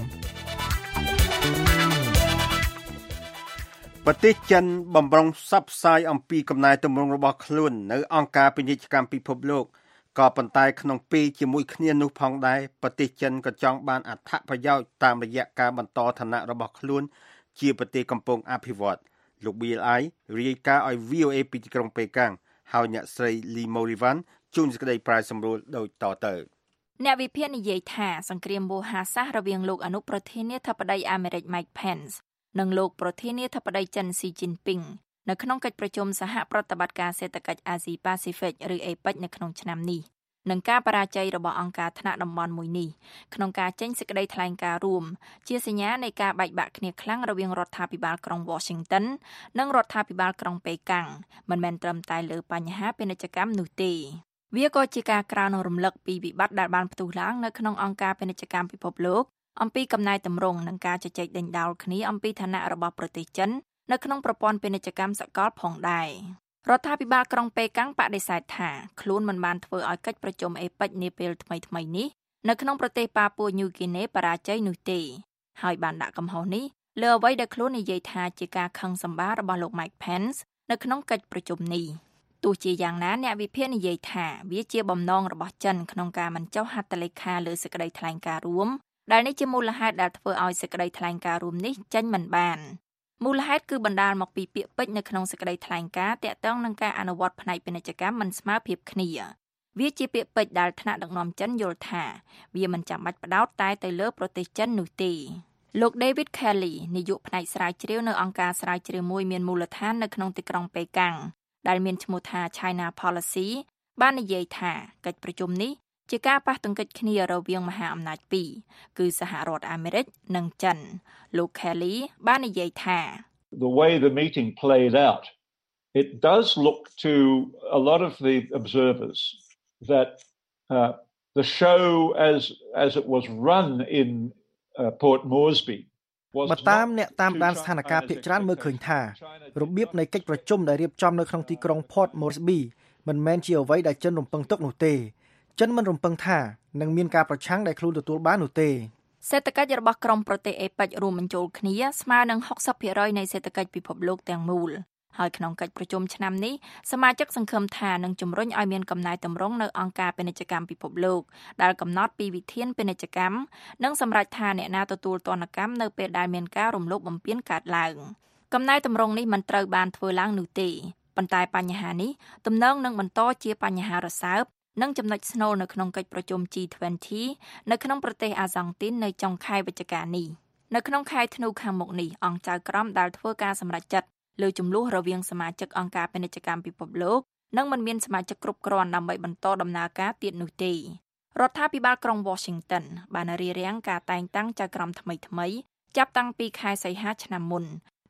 S3: ប្រទេសចិនបំរុងផ្សព្វផ្សាយអំពីកំណែទម្រង់របស់ខ្លួននៅអង្គការពាណិជ្ជកម្មពិភពលោកក៏ប៉ុន្តែក្នុងពេលជាមួយគ្នានោះផងដែរប្រទេសចិនក៏ចង់បានអត្ថប្រយោជន៍តាមរយៈការបន្តឋានៈរបស់ខ្លួនជាប្រទេសកំពុងអភិវឌ្ឍលោក ប៊ី អែល អាយ រាយការណ៍ឲ្យ វី អូ เอ ពីទីក្រុងប៉េកាំងហើយអ្នកស្រី លី ម៉ូរីវ៉ាន់ជួនសេចក្តីប្រាយសម្រួលដូចតទៅ
S9: អ្នកវិភាគនិយាយថាសង្គ្រាមវោហារសាស្ត្ររវាងលោកអនុប្រធានាធិបតីអាមេរិក Mike Pence និងលោកប្រធានាធិបតីចិន Xi Jinping នៅក្នុងកិច្ចប្រជុំសហប្រតិបត្តិការសេដ្ឋកិច្ចអាស៊ីប៉ាស៊ីហ្វិកឬ អេប៉ិច នៅក្នុងឆ្នាំនេះនឹងការបរាជ័យរបស់អង្គការថ្នាក់តំបន់មួយនេះក្នុងការចេញសេចក្តីថ្លែងការណ៍រួមជាសញ្ញានៃការបែកបាក់គ្នាខ្លាំងរវាងរដ្ឋាភិបាលក្រុង Washington និងរដ្ឋាភិបាលក្រុងប៉េកាំងមិនមែនត្រឹមតែលើបញ្ហាពាណិជ្ជកម្មនោះទេវាក៏ជាការក្រើនរំលឹកពីវិបត្តិដែលបានផ្ទុះឡើងនៅក្នុងអង្គការពាណិជ្ជកម្មពិភពលោកអំពីកំណែទម្រង់និងការជជែកដេញដោលគ្នាអំពីឋានៈរបស់ប្រទេសចិននៅក្នុងប្រព័ន្ធពាណិជ្ជកម្មសកលផងដែររដ្ឋាភិបាលក្រុងប៉េកាំងបដិសេធថាខ្លួនមិនបានធ្វើឲ្យកិច្ចប្រជុំអេប៉ិចនាពេលថ្មីៗនេះនៅក្នុងប្រទេសប៉ាពួរញូហ្គីណេបរាជ័យនោះទេហើយបានដាក់កំហុសនេះលើអ្វីដែលខ្លួននិយាយថាជាការខឹងសម្បាររបស់លោក Mike Pence នៅក្នុងកិច្ចប្រជុំនេះទោះជាយ៉ាងណាអ្នកវិភាគនិយាយថាវាជាបំណងរបស់ចិនក្នុងការមិនចុះហត្ថលេខាលើសេចក្តីថ្លែងការណ៍រួមដែលនេះជាមូលហេតុដែលធ្វើឲ្យសេចក្តីថ្លែងការណ៍រួមនេះចេញមិនបានមូលហេតុគឺបណ្ដាលមកពីពាក្យពេចន៍នៅក្នុងសេចក្តីថ្លែងការណ៍ទាក់ទងនឹងការអនុវត្តផ្នែកពាណិជ្ជកម្មមិនស្មើភាពគ្នាវាជាពាក្យពេចន៍ដែលថ្នាក់ដឹកនាំចិនយល់ថាវាមិនចាំបាច់ផ្ដោតតែទៅលើប្រទេសចិននោះទេលោក David Kelly នាយកផ្នែកស្រាវជ្រាវនៅអង្គការស្រាវជ្រាវមួយមានមូលដ្ឋាននៅក្នុងទីក្រុងប៉េកាំងដែលមានឈ្មោះថា China Policy បាននិយាយថាកិច្ចប្រជុំនេះជាការប៉ះទង្គិចគ្នារវាងមហាអំណាចពីរគឺសហរដ្ឋអាមេរិកនិងចិនលោក Kelly បាននិយាយថា
S11: The way the meeting played out it does look to a lot of the observers that uh, the show as as it was run in uh, Port Moresby
S12: បើតាមអ្នកតាមដានស្ថានភាពភាគច្រើនមើលឃើញថារបៀបនៃកិច្ចប្រជុំដែលរៀបចំនៅក្នុងទីក្រុង Port Moresby មិនមែនជាអ្វីដែលចិនរំពឹងទុកនោះទេចិនមិនរំពឹងថានឹងមានការប្រឆាំងដែលខ្លួនទទួលបាននោះទេ
S9: សេដ្ឋកិច្ចរបស់ក្រុមប្រទេសអេប៉ិចរួមបញ្ចូលគ្នាស្មើនឹងហុកសិបភាគរយនៃសេដ្ឋកិច្ចពិភពលោកទាំងមូលហើយក្នុងកិច្ចប្រជុំឆ្នាំនេះសមាជិកសង្ឃឹមថានឹងជំរុញឲ្យមានកំណែទម្រង់នៅអង្គការពាណិជ្ជកម្មពិភពលោកដែលកំណត់ពីវិធានពាណិជ្ជកម្មនិងសម្រេចថាអ្នកណាទទួលទណ្ឌកម្មនៅពេលដែលមានការរំលោភបំពានកើតឡើងកំណែទម្រង់នេះមិនត្រូវបានធ្វើឡើងនោះទេប៉ុន្តែបញ្ហានេះទំនងនឹងបន្តជាបញ្ហារសើបនិងចំណុចស្នូលនៅក្នុងកិច្ចប្រជុំ ជី ยี่สิบ នៅក្នុងប្រទេសអាហ្សង់ទីននៅចុងខែវិច្ឆិកានេះនៅក្នុងខែធ្នូខាងមុខនេះអង្គចៅក្រមដែលធ្វើការសម្រេចចិត្តលើចំនួនរវាងសមាជិកអង្គការពាណិជ្ជកម្មពិភពលោកនិងមិនមានសមាជិកគ្រប់គ្រាន់ដើម្បីបន្តដំណើរការទៀតនោះទេរដ្ឋាភិបាលក្រុង Washington បានរារាំងការតែងតាំងចៅក្រមថ្មីៗចាប់តាំងពីខែសីហាឆ្នាំមុន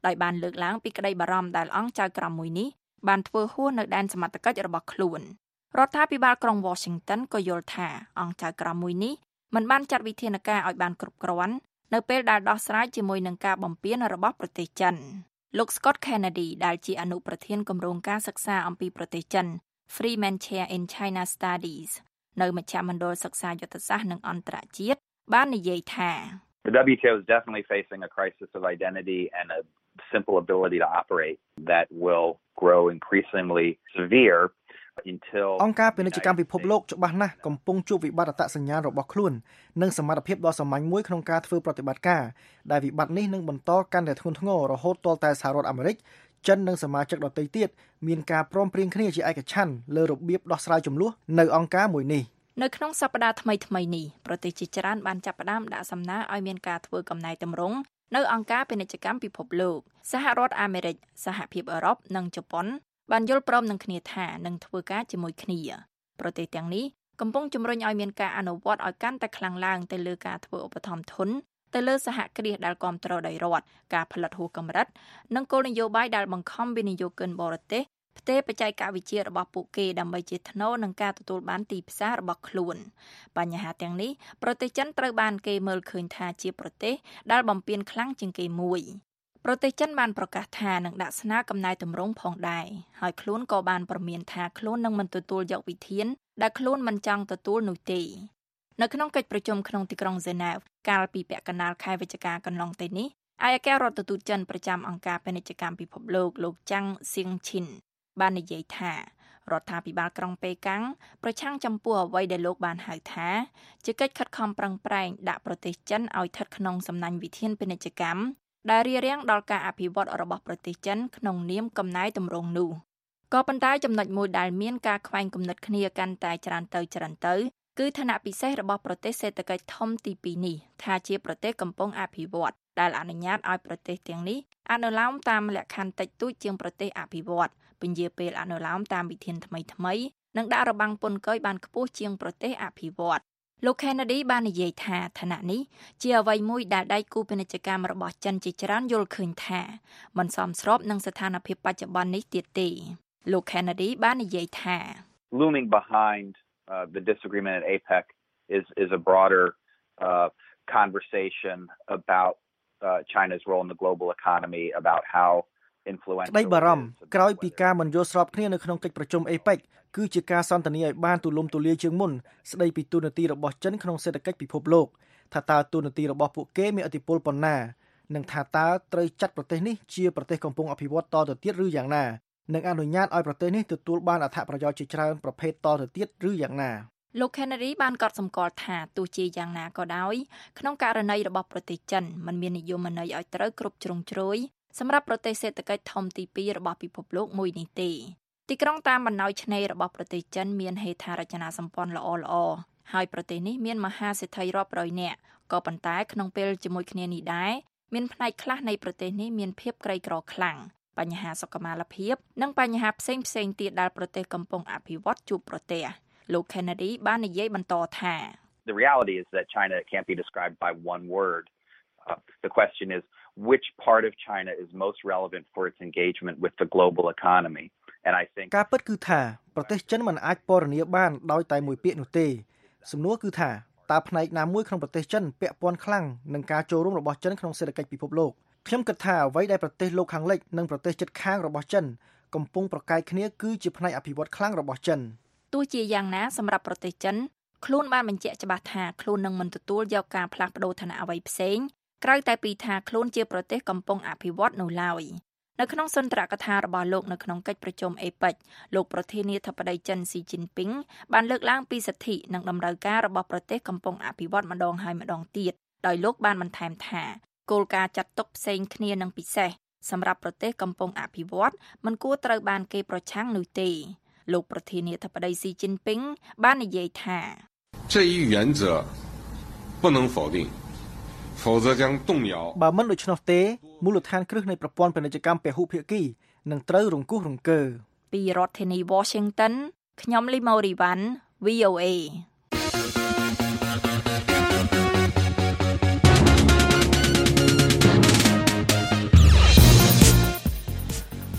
S9: ដោយបានលើកឡើងពីក្តីបារម្ភដែលអង្គចៅក្រមមួយនេះបានធ្វើហួសនៅដែនសមត្ថកិច្ចរបស់ខ្លួនរដ្ឋាភិបាលក្រុង Washington ក៏យល់ថាអង្គចៅក្រមមួយនេះមិនបានចាត់វិធានការឲ្យបានគ្រប់គ្រាន់នៅពេលដែលដោះស្រាយជាមួយនឹងការបំពានរបស់ប្រទេសចិនលោក Scott Kennedy ដែលជាអនុប្រធានគម្រោងការសិក្សាអំពីប្រទេសចិន Freeman Chair in China Studies នៅមជ្ឈមណ្ឌលសិក្សាយុទ្ធសាស្ត្រនិងអន្តរជាតិបាននិយាយថា
S13: The W T O is definitely facing a crisis of identity and a simple ability to operate that will grow increasingly severe until
S12: អង្គការពាណិជ្ជកម្មពិភពលោកច្បាស់ណាស់កំពុងជួបវិបត្តិអត្តសញ្ញាណរបស់ខ្លួននិងសមត្ថភាពដ៏សាមញ្ញមួយក្នុងការធ្វើប្រតិបត្តិការដែលវិបត្តិនេះនឹងបន្តកាន់តែធ្ងន់ធ្ងររហូតទាល់តែសហរដ្ឋអាមេរិកចិននិងសមាជិកដទៃទៀតមានការព្រមព្រៀងគ្នាជាឯកច្ឆន្ទលើរបៀបដោះស្រាយជម្លោះនៅអង្គការមួយនេះ
S9: នៅក្នុងសប្តាហ៍ថ្មីថ្មីនេះប្រទេសជាច្រើនបានចាប់ផ្ដើមដាក់សំណើឲ្យមានការធ្វើកំណែតម្រង់នៅអង្គការពាណិជ្ជកម្មពិភពលោកសហរដ្ឋអាមេរិកសហភាពអឺរ៉ុបនិងជប៉ុនបានយល់ព្រមនឹងគ្នាថានឹងធ្វើការជាមួយគ្នាប្រទេសទាំងនេះកំពុងជំរុញឲ្យមានការអនុវត្តឲ្យកាន់តែខ្លាំងឡើងទៅលើការធ្វើឧបត្ថម្ភធនទៅលើសហគ្រាសដែលគាំទ្រដោយរដ្ឋការផលិតហួសកម្រិតនិងគោលនយោបាយដែលបង្ខំវិនិយោគិនបរទេសផ្ទេរបច្ចេកវិទ្យារបស់ពួកគេដើម្បីជាថ្នូរនឹងការទទួលបានទីផ្សាររបស់ខ្លួនបញ្ហាទាំងនេះប្រទេសចិនត្រូវបានគេមើលឃើញថាជាប្រទេសដែលបំពានខ្លាំងជាងគេមួយប្រទេសចិនបានប្រកាសថានឹងដាក់ស្នើកំណែតម្រង់ផងដែរហើយខ្លួនក៏បានប្រមានថាខ្លួននឹងមិនទទួលយកវិធានដែលខ្លួនមិនចង់ទទួលនោះទេនៅក្នុងកិច្ចប្រជុំក្នុងទីក្រុងហ្សឺណែវកាលពីពាក់កណ្ដាលខែវិច្ឆិកាកន្លងទៅនេះឯកអគ្គរដ្ឋទូតចិនប្រចាំអង្គការពាណិជ្ជកម្មពិភពលោកលោកចាំងសៀងឈិនបាននិយាយថារដ្ឋាភិបាលក្រុងប៉េកាំងប្រឆាំងចំពោះអ្វីដែលលោកបានហៅថាជាកិច្ចខិតខំប្រឹងប្រែងដាក់ប្រទេសចិនឲ្យស្ថិតក្នុងសំណាញ់វិធានពាណិជ្ជកម្មដែលរារាំងដល់ការអភិវឌ្ឍរបស់ប្រទេសចិនក្នុងនាមកំណែតម្រង់នោះក៏ប៉ុន្តែចំណុចមួយដែលមានការខ្វែងគំនិតគ្នាកាន់តែច្រើនទៅច្រើនទៅគឺឋានៈពិសេសរបស់ប្រទេសសេដ្ឋកិច្ចធំទីពីរនេះថាជាប្រទេសកំពុងអភិវឌ្ឍដែលអនុញ្ញាតឲ្យប្រទេសទាំងនេះអនុលោមតាមលក្ខខណ្ឌតិចតួចជាងប្រទេសអភិវឌ្ឍពន្យាពេលអនុលោមតាមវិធានថ្មីថ្មីនិងដាក់របាំងពន្ធកុយបានខ្ពស់ជាងប្រទេសអភិវឌ្ឍលោក Kennedy បាននិយាយថាឋានៈនេះជាអ្វីមួយដែលដៃគូពាណិជ្ជកម្មរបស់ចិនជាច្រើនយល់ឃើញថាមិនសមស្របនឹងស្ថានភាពបច្ចុប្បន្ននេះទៀតទេលោក Kennedy បាននិយាយថា
S13: looming behind uh, the disagreement at APEC is is a broader uh, conversation about uh, China's role in the global economy about how influential
S12: ក្តីបារម្ភក្រោយពីការមិនយល់ស្របគ្នានៅក្នុងកិច្ចប្រជុំ APEC គឺជាការសន្ទនាឲ្យបានទូលំទូលាយជាងមុនស្ដីពីទូនាទីរបស់ចិនក្នុងសេដ្ឋកិច្ចពិភពលោកថាតើទូនាទីរបស់ពួកគេមានឥទ្ធិពលប៉ុណ្ណានិងថាតើត្រូវចាត់ប្រទេសនេះជាប្រទេសកំពុងអភិវឌ្ឍតទៅទៀតឬយ៉ាងណានិងអនុញ្ញាតឲ្យប្រទេសនេះទទួលបានអត្ថប្រយោជន៍ជាច្រើនប្រភេទតទៅទៀតឬយ៉ាងណា
S9: លោក Kennedy បានកត់សម្គាល់ថាទោះជាយ៉ាងណាក៏ដោយក្នុងករណីរបស់ប្រទេសចិនมันមាននិយមន័យឲ្យត្រូវគ្រប់ជ្រុងជ្រោយសម្រាប់ប្រទេសសេដ្ឋកិច្ចធំទីពីររបស់ពិភពលោកមួយនេះទេទីក្រុងតាមបណ្ដោយឆ្នេររបស់ប្រទេសចិនមានហេដ្ឋារចនាសម្ព័ន្ធល្អល្អហើយប្រទេសនេះមានមហាសេដ្ឋីរាប់រយនាក់ក៏ប៉ុន្តែក្នុងពេលជាមួយគ្នានេះដែរមានផ្នែកខ្លះនៃប្រទេសនេះមានភាពក្រីក្រខ្លាំងបញ្ហាសុខុមាលភាពនិងបញ្ហាផ្សេងផ្សេងទៀតដែលប្រទេសកំពុងអភិវឌ្ឍជួបប្រទះលោក Kennedy បាននិយាយបន្តថា
S13: The reality is that China can't be described by one word. Uh, the question is which part of China is most relevant for its engagement with the global economy. And I think
S12: ការពិតគឺថាប្រទេសចិនមិនអាចពណ៌នាបានដោយតែមួយពាក្យនោះទេសំណួរគឺថាតើផ្នែកណាមួយក្នុងប្រទេសចិនពាក់ព័ន្ធខ្លាំងនឹងការចូលរួមរបស់ចិនក្នុងសេដ្ឋកិច្ចពិភពលោកខ្ញុំគិតថាអ្វីដែលប្រទេសលោកខាងលិចនិងប្រទេសជិតខាងរបស់ចិនកំពុងប្រកែកគ្នាគឺជាផ្នែកអភិវឌ្ឍខ្លាំងរបស់ចិន
S9: ទោះជាយ៉ាងណាសម្រាប់ប្រទេសចិនខ្លួនបានបញ្ជាក់ច្បាស់ថាខ្លួននឹងមិនទទួលយកការផ្លាស់ប្ដូរឋានៈអ្វីផ្សេងក្រៅតែពីថាខ្លួនជាប្រទេសកំពុងអភិវឌ្ឍនោះឡើយនៅក្នុងសន្ទរកថារបស់លោកនៅក្នុងកិច្ចប្រជុំ APEC លោកប្រធានាធិបតីចិនស៊ីជីនពីងបានលើកឡើងពីសិទ្ធិនិងតម្រូវការរបស់ប្រទេសកំពុងអភិវឌ្ឍម្ដងហើយម្ដងទៀតដោយលោកបានបន្ថែមថាគោលការណ៍ចាត់ទុកផ្សេងគ្នានឹងពិសេសសម្រាប់ប្រទេសកំពុងអភិវឌ្ឍមិនគួរត្រូវបានគេប្រឆាំងនោះទេលោកប្រធានាធិបតីស៊ីជីនពីងបាននិយាយថា
S14: 这一原则不能否定否则将动摇
S12: បើមិនដូច្នោះទេមូលដ្ឋានគ្រឹះនៃប្រព័ន្ធពាណិជ្ជកម្មពហុភាគីនឹងត្រូវរង្គោះរង្គើ
S9: ពីរដ្ឋធានី Washington ខ្ញុំលីម៉ូរីវ៉ាន់ វី អូ เอ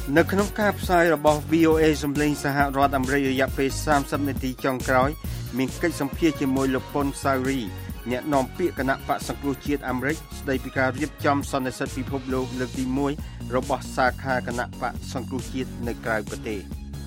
S3: នៅក្នុងការផ្សាយរបស់ V O A សម្លេងសហរដ្ឋអាមេរិករយៈពេលសាមសិបនាទីចុងក្រោយមានកិច្ចសម្ភាសជាមួយលោកប៉ុនសាវរីអ្នកនាំពាក្យគណៈបក្សសង្គ្រោះជាតិអាមេរិកស្ដីពីការរៀបចំសន្និសីទពិភពលោកលើកទីមួយរបស់សាខាគណៈបក្សសង្គ្រោះជាតិនៅក្រៅប្រទេស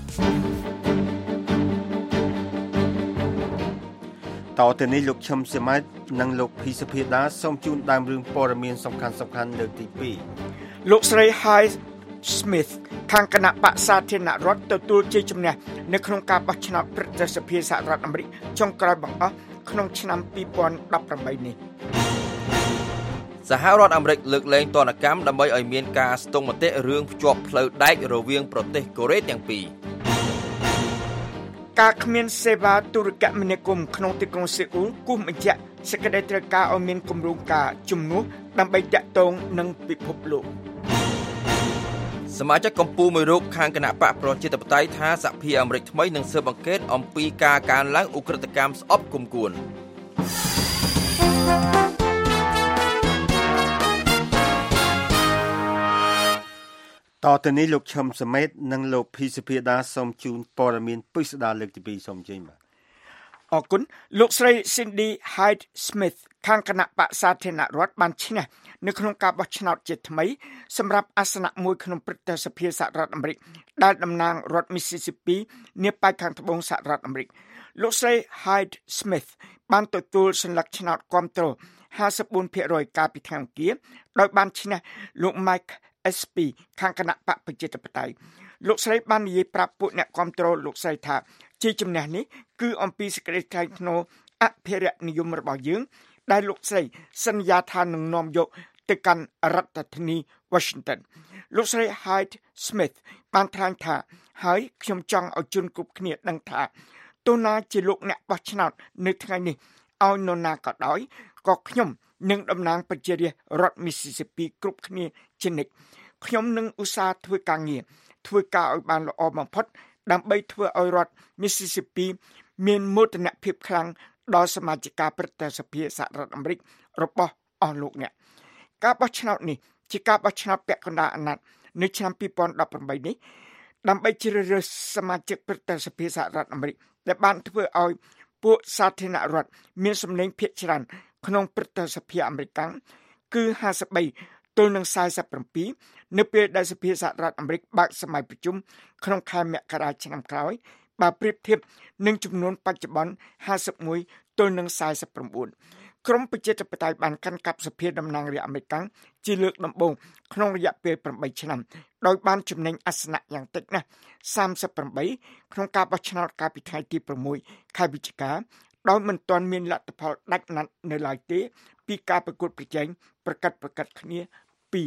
S3: តទៅនេះលោកឈឹមសម៉ាច់និងលោកភីសុភាដាសូមជូនដើមរឿងព័ត៌មានសំខាន់ៗលើកទីពីរ
S4: លោកស្រី Hyde Smith ខាងគណៈបក្សសាធារណរដ្ឋទទួលជ័យជំនះនៅក្នុងការបោះឆ្នោតប្រធានសភាសហរដ្ឋអាមេរិកចុងក្រោយបង្អស់ក្នុងឆ្នាំពីរពាន់ដប់ប្រាំបីនេះ
S5: សហរដ្ឋអាមេរិកលើកលែងទណ្ឌកម្មដើម្បីឲ្យមានការស្ទង់មតិរឿងភ្ជាប់ផ្លូវដែករវាងប្រទេសកូរ៉េទាំងពីរ
S4: ការគ្មានសេវាទូរគមនាគមន៍ក្នុងទីក្រុងសេអ៊ូលគូសបញ្ជាក់សេចក្តីត្រូវការឲ្យមានគម្រោងការជំនួសដើម្បីតាក់ទងនឹងពិភពលោក
S5: សមាជិកកម្ពុជាមួយរូបខាងគណៈបកប្រជាធិបតេយ្យថាសហភាពអាមេរិកថ្មីនឹងស៊ើបអង្កេតអំពីការកើនឡើងឧក្រិដ្ឋកម្មស្អប់គំគួន
S3: តទៅនេះលោកឈឹមសមេតនិងលោកភីសុភាដាសូមជូនព័ត៌មានពិស្ដារលើកទីពីរសូមជើញបាទ
S4: អរគុណលោកស្រី Cindy Hyde Smith ខាងគណៈបក្សសាធារណរដ្ឋបានឈ្នះនៅក្នុងការបោះឆ្នោតជាថ្មីសម្រាប់អាសនៈមួយក្នុងព្រឹទ្ធសភាសហរដ្ឋអាមេរិកដែលតំណាងរដ្ឋ Mississippi នាប៉ែកខាងត្បូងសហរដ្ឋអាមេរិកលោកស្រី Hyde Smith បានទទួលសញ្ញាឆ្នោតគាំទ្រ ห้าสิบสี่ភាគរយ កាលពីថ្ងៃអង្គារដោយបានឈ្នះលោក Mike Espy ខាងគណៈបកប្រជាធិបតេយ្យលោកស្រីបាននិយាយប្រាប់ពួកអ្នកគាំទ្រលោកស្រីថាជ័យជំនះនេះគឺអំពីសេចក្តីថ្លៃថ្នូរអភិរក្សនិយមរបស់យើងដែលលោកស្រីសន្យាថានឹងនាំយកទៅកាន់រដ្ឋធានី Washington លោកស្រី Hyde Smith បានថ្លែងថាហើយខ្ញុំចង់ឲ្យជនគ្រប់គ្នាដឹងថាទោះណាជាលោកអ្នកបោះឆ្នោតនៅថ្ងៃនេះឲ្យនរណាក៏ដោយក៏ខ្ញុំនឹងតំណាងប្រជារាស្ត្ររដ្ឋ Mississippi គ្រប់គ្នាជានិច្ចខ្ញុំនឹងឧស្សាហ៍ធ្វើការងារធ្វើការឲ្យបានល្អបំផុតដើម្បីធ្វើឲ្យរដ្ឋ Mississippi មានមោទនភាពខ្លាំងដល់សមាជិកព្រឹទ្ធសភាសហរដ្ឋអាមេរិករបស់អស់លោកអ្នកការបោះឆ្នោតនេះជាការបោះឆ្នោតពាក់កណ្ដាលអាណត្តិនៅឆ្នាំពីរពាន់ដប់ប្រាំបីនេះដើម្បីជ្រើសរើសសមាជិកព្រឹទ្ធសភាសហរដ្ឋអាមេរិកដែលបានធ្វើឲ្យពួកសាធារណរដ្ឋមានសម្លេងភាគច្រើនក្នុងព្រឹទ្ធសភាអាមេរិកគឺห้าสิบสามទល់នឹងสี่สิบเจ็ดនៅពេលដែលសភាសហរដ្ឋអាមេរិកបើកសម័យប្រជុំក្នុងខែមករាឆ្នាំក្រោយបើប្រៀបធៀបនឹងចំនួនបច្ចុប្បន្នห้าสิบเอ็ดទល់នឹងสี่สิบเก้าក្រមប្រជាធិបតេយ្យបានកាន់កាប់សភាតំណាងរាស្ត្រអាមេរិកជាលើកដំបូងក្នុងរយៈពេលeightឆ្នាំដោយបានចំណេញអាសនៈយ៉ាងតិចណាស់三十八ក្នុងការបោះឆ្នោតកាលពីថ្ងៃទីsixខែវិច្ឆិកាដោយមិនទាន់មានលទ្ធផលដាច់ណាត់នៅឡើយទេពីការប្រកួតប្រជែងប្រកាសប្រកាសគ្នាពីរ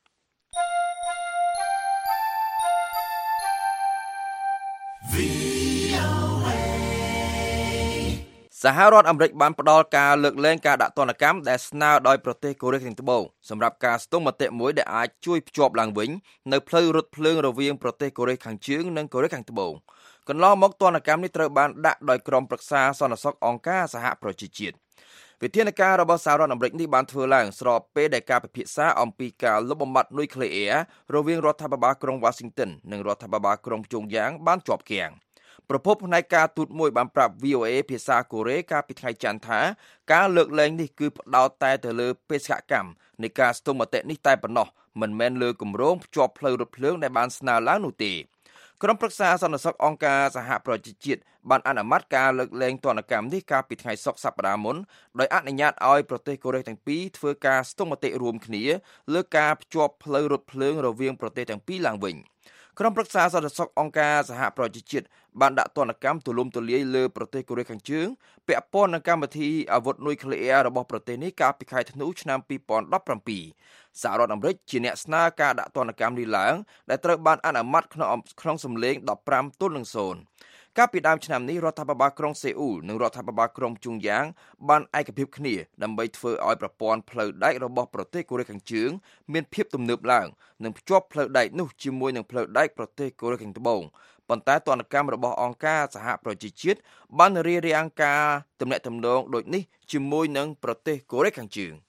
S5: សហរដ្ឋអាមេរិកបានផ្ដល់ការលើកលែងការដាក់ទណ្ឌកម្មដែលស្នើដោយប្រទេសកូរ៉េខាងត្បូងសម្រាប់ការស្ទង់មតិមួយដែលអាចជួយភ្ជាប់ឡើងវិញនៅផ្លូវរថភ្លើងរវាងប្រទេសកូរ៉េខាងជើងនិងកូរ៉េខាងត្បូងកន្លងមកទណ្ឌកម្មនេះត្រូវបានដាក់ដោយក្រុមប្រឹក្សាសន្តិសុខអង្គការសហប្រជាជាតិវិធានការរបស់សហរដ្ឋអាមេរិកនេះបានធ្វើឡើងស្របពេលដែលការពិភាក្សាអំពីការលុបបំបាត់នុយក្លេអ៊ែររវាងរដ្ឋាភិបាលក្រុង Washington និងរដ្ឋាភិបាលក្រុងព្យុងយ៉ាងបានជាប់គាំងប្រពន្ធផ្នែកការទូតមួយបានប្រាប់ V O A ភាសាកូរ៉េកាលពីថ្ងៃច័ន្ទថាការលើកលែងនេះគឺផ្ដោតតែទៅលើបេសកកម្មនៃការស្ទង់មតិនេះតែប៉ុណ្ណោះមិនមែនលើគម្រោងភ្ជាប់ផ្លូវរថភ្លើងដែលបានស្នើឡើងនោះទេក្រុមប្រឹក្សាសន្តិសុខអង្គការសហប្រជាជាតិបានអនុម័តការលើកលែងទណ្ឌកម្មនេះកាលពីថ្ងៃសុក្រសប្តាហ៍មុនដោយអនុញ្ញាតឲ្យប្រទេសកូរ៉េទាំងពីរធ្វើការស្ទង់មតិរួមគ្នាលើការភ្ជាប់ផ្លូវរថភ្លើងរវាងប្រទេសទាំងពីរឡើងវិញក្រុមប្រឹក្សាសន្តិសុខអង្គការសហប្រជាជាតិបានដាក់ទណ្ឌកម្មទូលំទូលាយលើប្រទេសកូរ៉េខាងជើងពាក់ព័ន្ធនឹងកម្មវិធីអាវុធនុយក្លេអ៊ែររបស់ប្រទេសនេះកាលពីខែធ្នូឆ្នាំពីរពាន់ដប់ប្រាំពីរសហរដ្ឋអាមេរិកជាអ្នកស្នើការដាក់ទណ្ឌកម្មនេះឡើងដែលត្រូវបានអនុម័តក្នុងក្នុងសម្លេងដប់ប្រាំទល់នឹងศูนย์កាលពីដើមឆ្នាំនេះរដ្ឋាភិបាលក្រុងសេអ៊ូលនិងរដ្ឋាភិបាលក្រុងជុងយ៉ាងបានឯកភាពគ្នាដើម្បីធ្វើឲ្យប្រព័ន្ធផ្លូវដែករបស់ប្រទេសកូរ៉េខាងជើងមានភាពទំនើបឡើងនិងភ្ជាប់ផ្លូវដែកនោះជាមួយនឹងផ្លូវដែកប្រទេសកូរ៉េខាងត្បូងប៉ុន្តែទណ្ឌកម្មរបស់អង្គការសហប្រជាជាតិបានរារាំងការទំនាក់ទំនងដូចនេះជាមួយនឹងប្រទេសកូរ៉េខាងជើង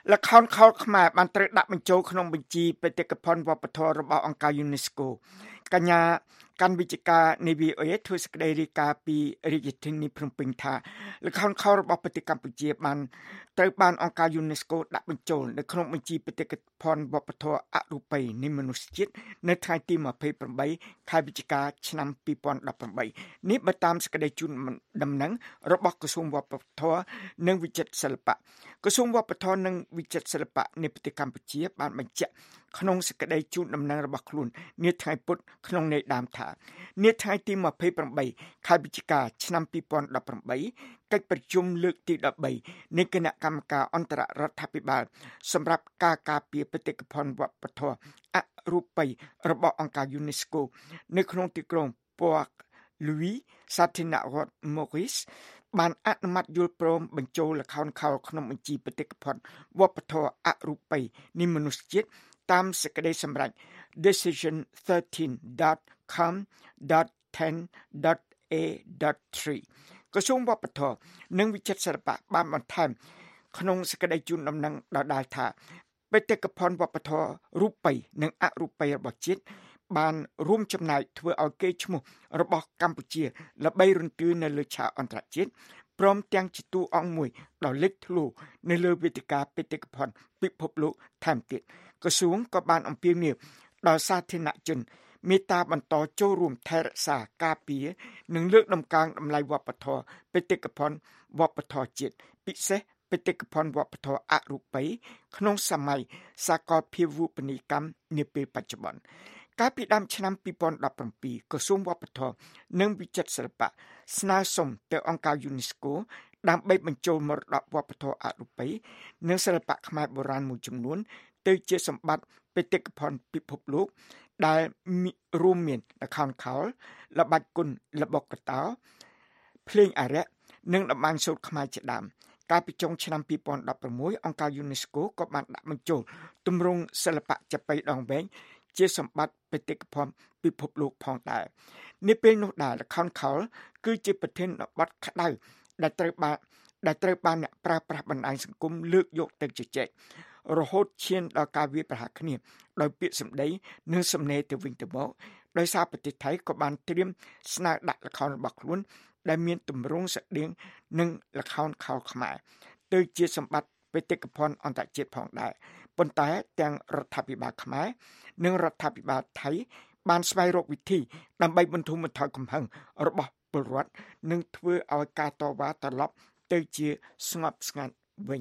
S4: ល្ខោនខោលខ្មែរបានត្រូវដាក់បញ្ចូលក្នុងបញ្ជីបេតិកភណ្ឌវប្បធម៌របស់អង្គការ UNESCO កញ្ញាកាន់វិជ្ជការ Navy អេធ្វើសេចក្តីរាយការណ៍ពីរាជធានីភ្នំពេញថាល្ខោនខោលរបស់ប្រទេសកម្ពុជាបានត្រូវបានអង្គការ UNESCO ដាក់បញ្ចូលនៅក្នុងបញ្ជីបេតិកភណ្ឌវប្បធម៌អរូបីនៃមនុស្សជាតិនៅថ្ងៃទីยี่สิบแปดខែវិច្ឆិកាឆ្នាំยี่สิบสิบแปดនេះបើតាមសេចក្តីជូនដំណឹងរបស់ក្រសួងវប្បធម៌និងវិចិត្រសិល្បៈក្រសួងវប្បធម៌និងវិចិត្រសិល្បៈនៃប្រទេសកម្ពុជាបានបញ្ជាក់ក្នុងសេចក្តីជូនដំណឹងរបស់ខ្លួននាថ្ងៃពុធក្នុងន័យដើមថានាថ្ងៃទីยี่สิบแปดខែវិច្ឆិកាឆ្នាំยี่สิบสิบแปดកិច្ចប្រជុំលើកទី13នៃគណៈកម្មការអន្តររដ្ឋាភិបាលសម្រាប់ការការពារបេតិកភណ្ឌវប្បធម៌អរូបីរបស់អង្គការ UNESCO នៅក្នុងទីក្រុង Port Louis សាធារណរដ្ឋ Maurice បានអនុម័តយល់ព្រមបញ្ចូលល្ខោនខោលក្នុងបញ្ជីបេតិកភណ្ឌវប្បធម៌អរូបីនៃមនុស្សជាតិតាមសេចក្តីសម្រេច decision thirteen dot com dot ten dot a dot three ក្រសួងវប្បធម៌និងវិចិត្រសិល្បៈបានបន្ថែមក្នុងសេចក្តីជូនដំណឹងដដែលថាបេតិកភណ្ឌវប្បធម៌រូបីនិងអរូបីរបស់ជាតិបានរួមចំណែកធ្វើឲ្យកេរ្តិ៍ឈ្មោះរបស់កម្ពុជាល្បីរន្ទឺនៅលើឆាកអន្តរជាតិព្រមទាំងជាតួអង្គមួយដ៏លេចធ្លោនៅលើវេទិកាបេតិកភណ្ឌពិភពលោកថែមទៀតក្រសួងក៏បានអំពាវនាវដល់សាធារណជនមេត្តាបន្តចូលរួមថែរក្សាការពារនិងលើកតម្កើងតម្លៃវប្បធម៌បេតិកភណ្ឌវប្បធម៌ជាតិពិសេសបេតិកភណ្ឌវប្បធម៌អរូបីក្នុងសម័យសាកលភាវូបនីយកម្មនាពេលបច្ចុប្បន្នកាលពីដើមឆ្នាំยี่สิบสิบเจ็ดក្រសួងវប្បធម៌និងវិចិត្រសិល្បៈស្នើសុំទៅអង្គការ UNESCO ដើម្បីបញ្ចូលមរតកវប្បធម៌អរូបីនិងសិល្បៈខ្មែរបុរាណមួយចំនួនទៅជាសម្បត្តិបេតិកភណ្ឌពិភពលោកដែលរួមមានល្ខោនខោលល្បិចគុនល្បុក្កតោភ្លេងអារក្សនិងតម្បាញសូត្រខ្មែរជាដើមកាលពីចុងឆ្នាំยี่สิบสิบหกអង្គការ UNESCO ក៏បានដាក់បញ្ចូលទម្រង់សិល្បៈចាប៉ីដងវែងជាសម្បត្តិបេតិកភណ្ឌពិភពលោកផងដែរនាពេលនោះដែរល្ខោនខោលគឺជាប្រធានបទក្តៅដែលត្រូវបានដែលត្រូវបានអ្នកប្រើប្រាស់បណ្ដាញសង្គមលើកយកទៅជជែករហូតឈានដល់ការវាយប្រហារគ្នាដោយពាក្យសម្ដីនិងសំណេរទៅវិញទៅមកដោយសារប្រទេសថៃក៏បានត្រៀមស្នើដាក់ល្ខោនរបស់ខ្លួនដែលមានទម្រង់ស្តៀងនឹងល្ខោនខោលខ្មែរទៅជាសម្បត្តិបេតិកភណ្ឌអន្តរជាតិផងដែរប៉ុន្តែទាំងរដ្ឋាភិបាលខ្មែរនិងរដ្ឋាភិបាលថៃបានស្វែងរកវិធីដើម្បីបន្ធូរបន្ថយកំហឹងរបស់ពលរដ្ឋនិងធ្វើឲ្យការតវ៉ាត្រឡប់ទៅជាស្ងប់ស្ងាត់វិញ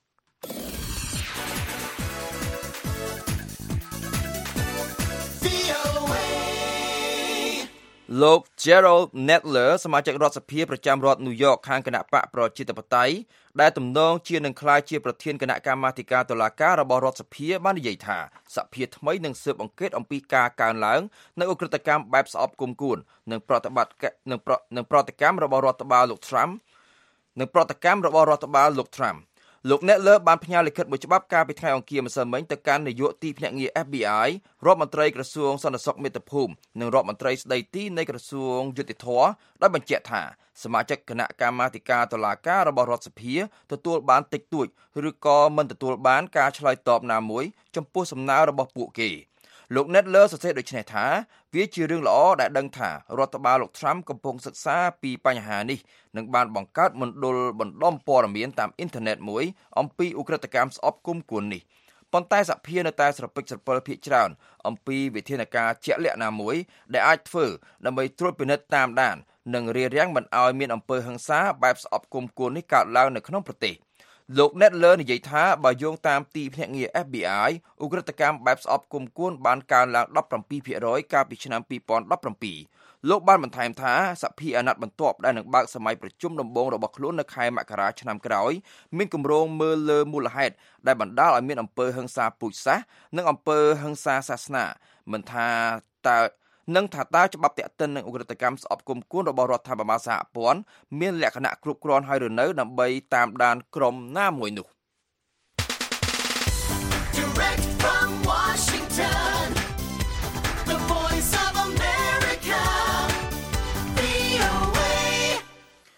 S5: លោក Gerald Nadler សមាជិករដ្ឋសភាប្រចាំរដ្ឋ New York ខាងគណៈបកប្រជាធិបតេយ្យដែលទំនងជានឹងក្លាយជាប្រធានគណៈកម្មាធិការតុលាការរបស់រដ្ឋសភាបាននិយាយថាសភាថ្មីនឹងស៊ើបអង្កេតអំពីការកើនឡើងនៃឧក្រិដ្ឋកម្មបែបស្អប់គុំគួននិងប្រតិបត្តិនិងនិងប្រតិកម្មរបស់រដ្ឋបាលលោក Trump និងប្រតិកម្មរបស់រដ្ឋបាលលោក Trump លោក Nadler បានផ្ញើលិខិតមួយច្បាប់កាលពីថ្ងៃអង្គារម្សិលមិញទៅកាន់នាយកទីភ្នាក់ងារ F B I រដ្ឋមន្ត្រីក្រសួងសន្តិសុខមាតុភូមិនិងរដ្ឋមន្ត្រីស្ដីទីនៃក្រសួងយុតិធធម៌ដោយបញ្ជាក់ថាសមាជិកគណៈកម្មាធិការតុលាការរបស់រដ្ឋសភាទទួលបានតិចតួចឬក៏មិនទទួលបានការឆ្លើយតបណាមួយចំពោះសំណើរបស់ពួកគេលោក Nadler សរសេរដូចនេះថាវាជារឿងល្អដែលដឹងថារដ្ឋបាលលោក Trump កំពុងសិក្សាពីបញ្ហានេះនិងបានបង្កើតមណ្ឌលបណ្ដុំព័ត៌មានតាមអ៊ីនធឺណិតមួយអំពីឧក្រិដ្ឋកម្មស្អប់គុំគួននេះប៉ុន្តែសភានៅតែស្រពេចស្រពិលភាគច្រើនអំពីវិធានការជាក់លាក់ណាមួយដែលអាចធ្វើដើម្បីត្រួតពិនិត្យតាមដាននិងរារាំងមិនឲ្យមានអំពើហិង្សាបែបស្អប់គុំគួននេះកើតឡើងនៅក្នុងប្រទេសលោក Nadler និយាយថាបើយោងតាមទីភ្នាក់ងារ F B I ឧក្រិដ្ឋកម្មបែបស្អប់គុំគួនបានកើនឡើងដប់ប្រាំពីរភាគរយ កាលពីឆ្នាំยี่สิบสิบเจ็ดលោកបានបន្ថែមថាសភាអាណត្តិបន្ទាប់ដែលនឹងបើកសម័យប្រជុំដំបូងរបស់ខ្លួននៅខែមករាឆ្នាំក្រោយមានគម្រោងមើលលើមូលហេតុដែលបណ្ដាលឲ្យមានអំពើហិង្សាពូជសាសន៍និងអំពើហិង្សាសាសនាមិនថាតើនឹងថាតើច្បាប់ទាក់ទិននឹងឧក្រិដ្ឋកម្មស្អប់គុំគួនរបស់រដ្ឋាភិបាលសហព័ន្ធមានលក្ខណៈគ្រប់គ្រាន់ហើយឬនៅដើម្បីតាមដានក្រុមណាមួយនោះ
S2: Direct from Washington, the voice of America, V O A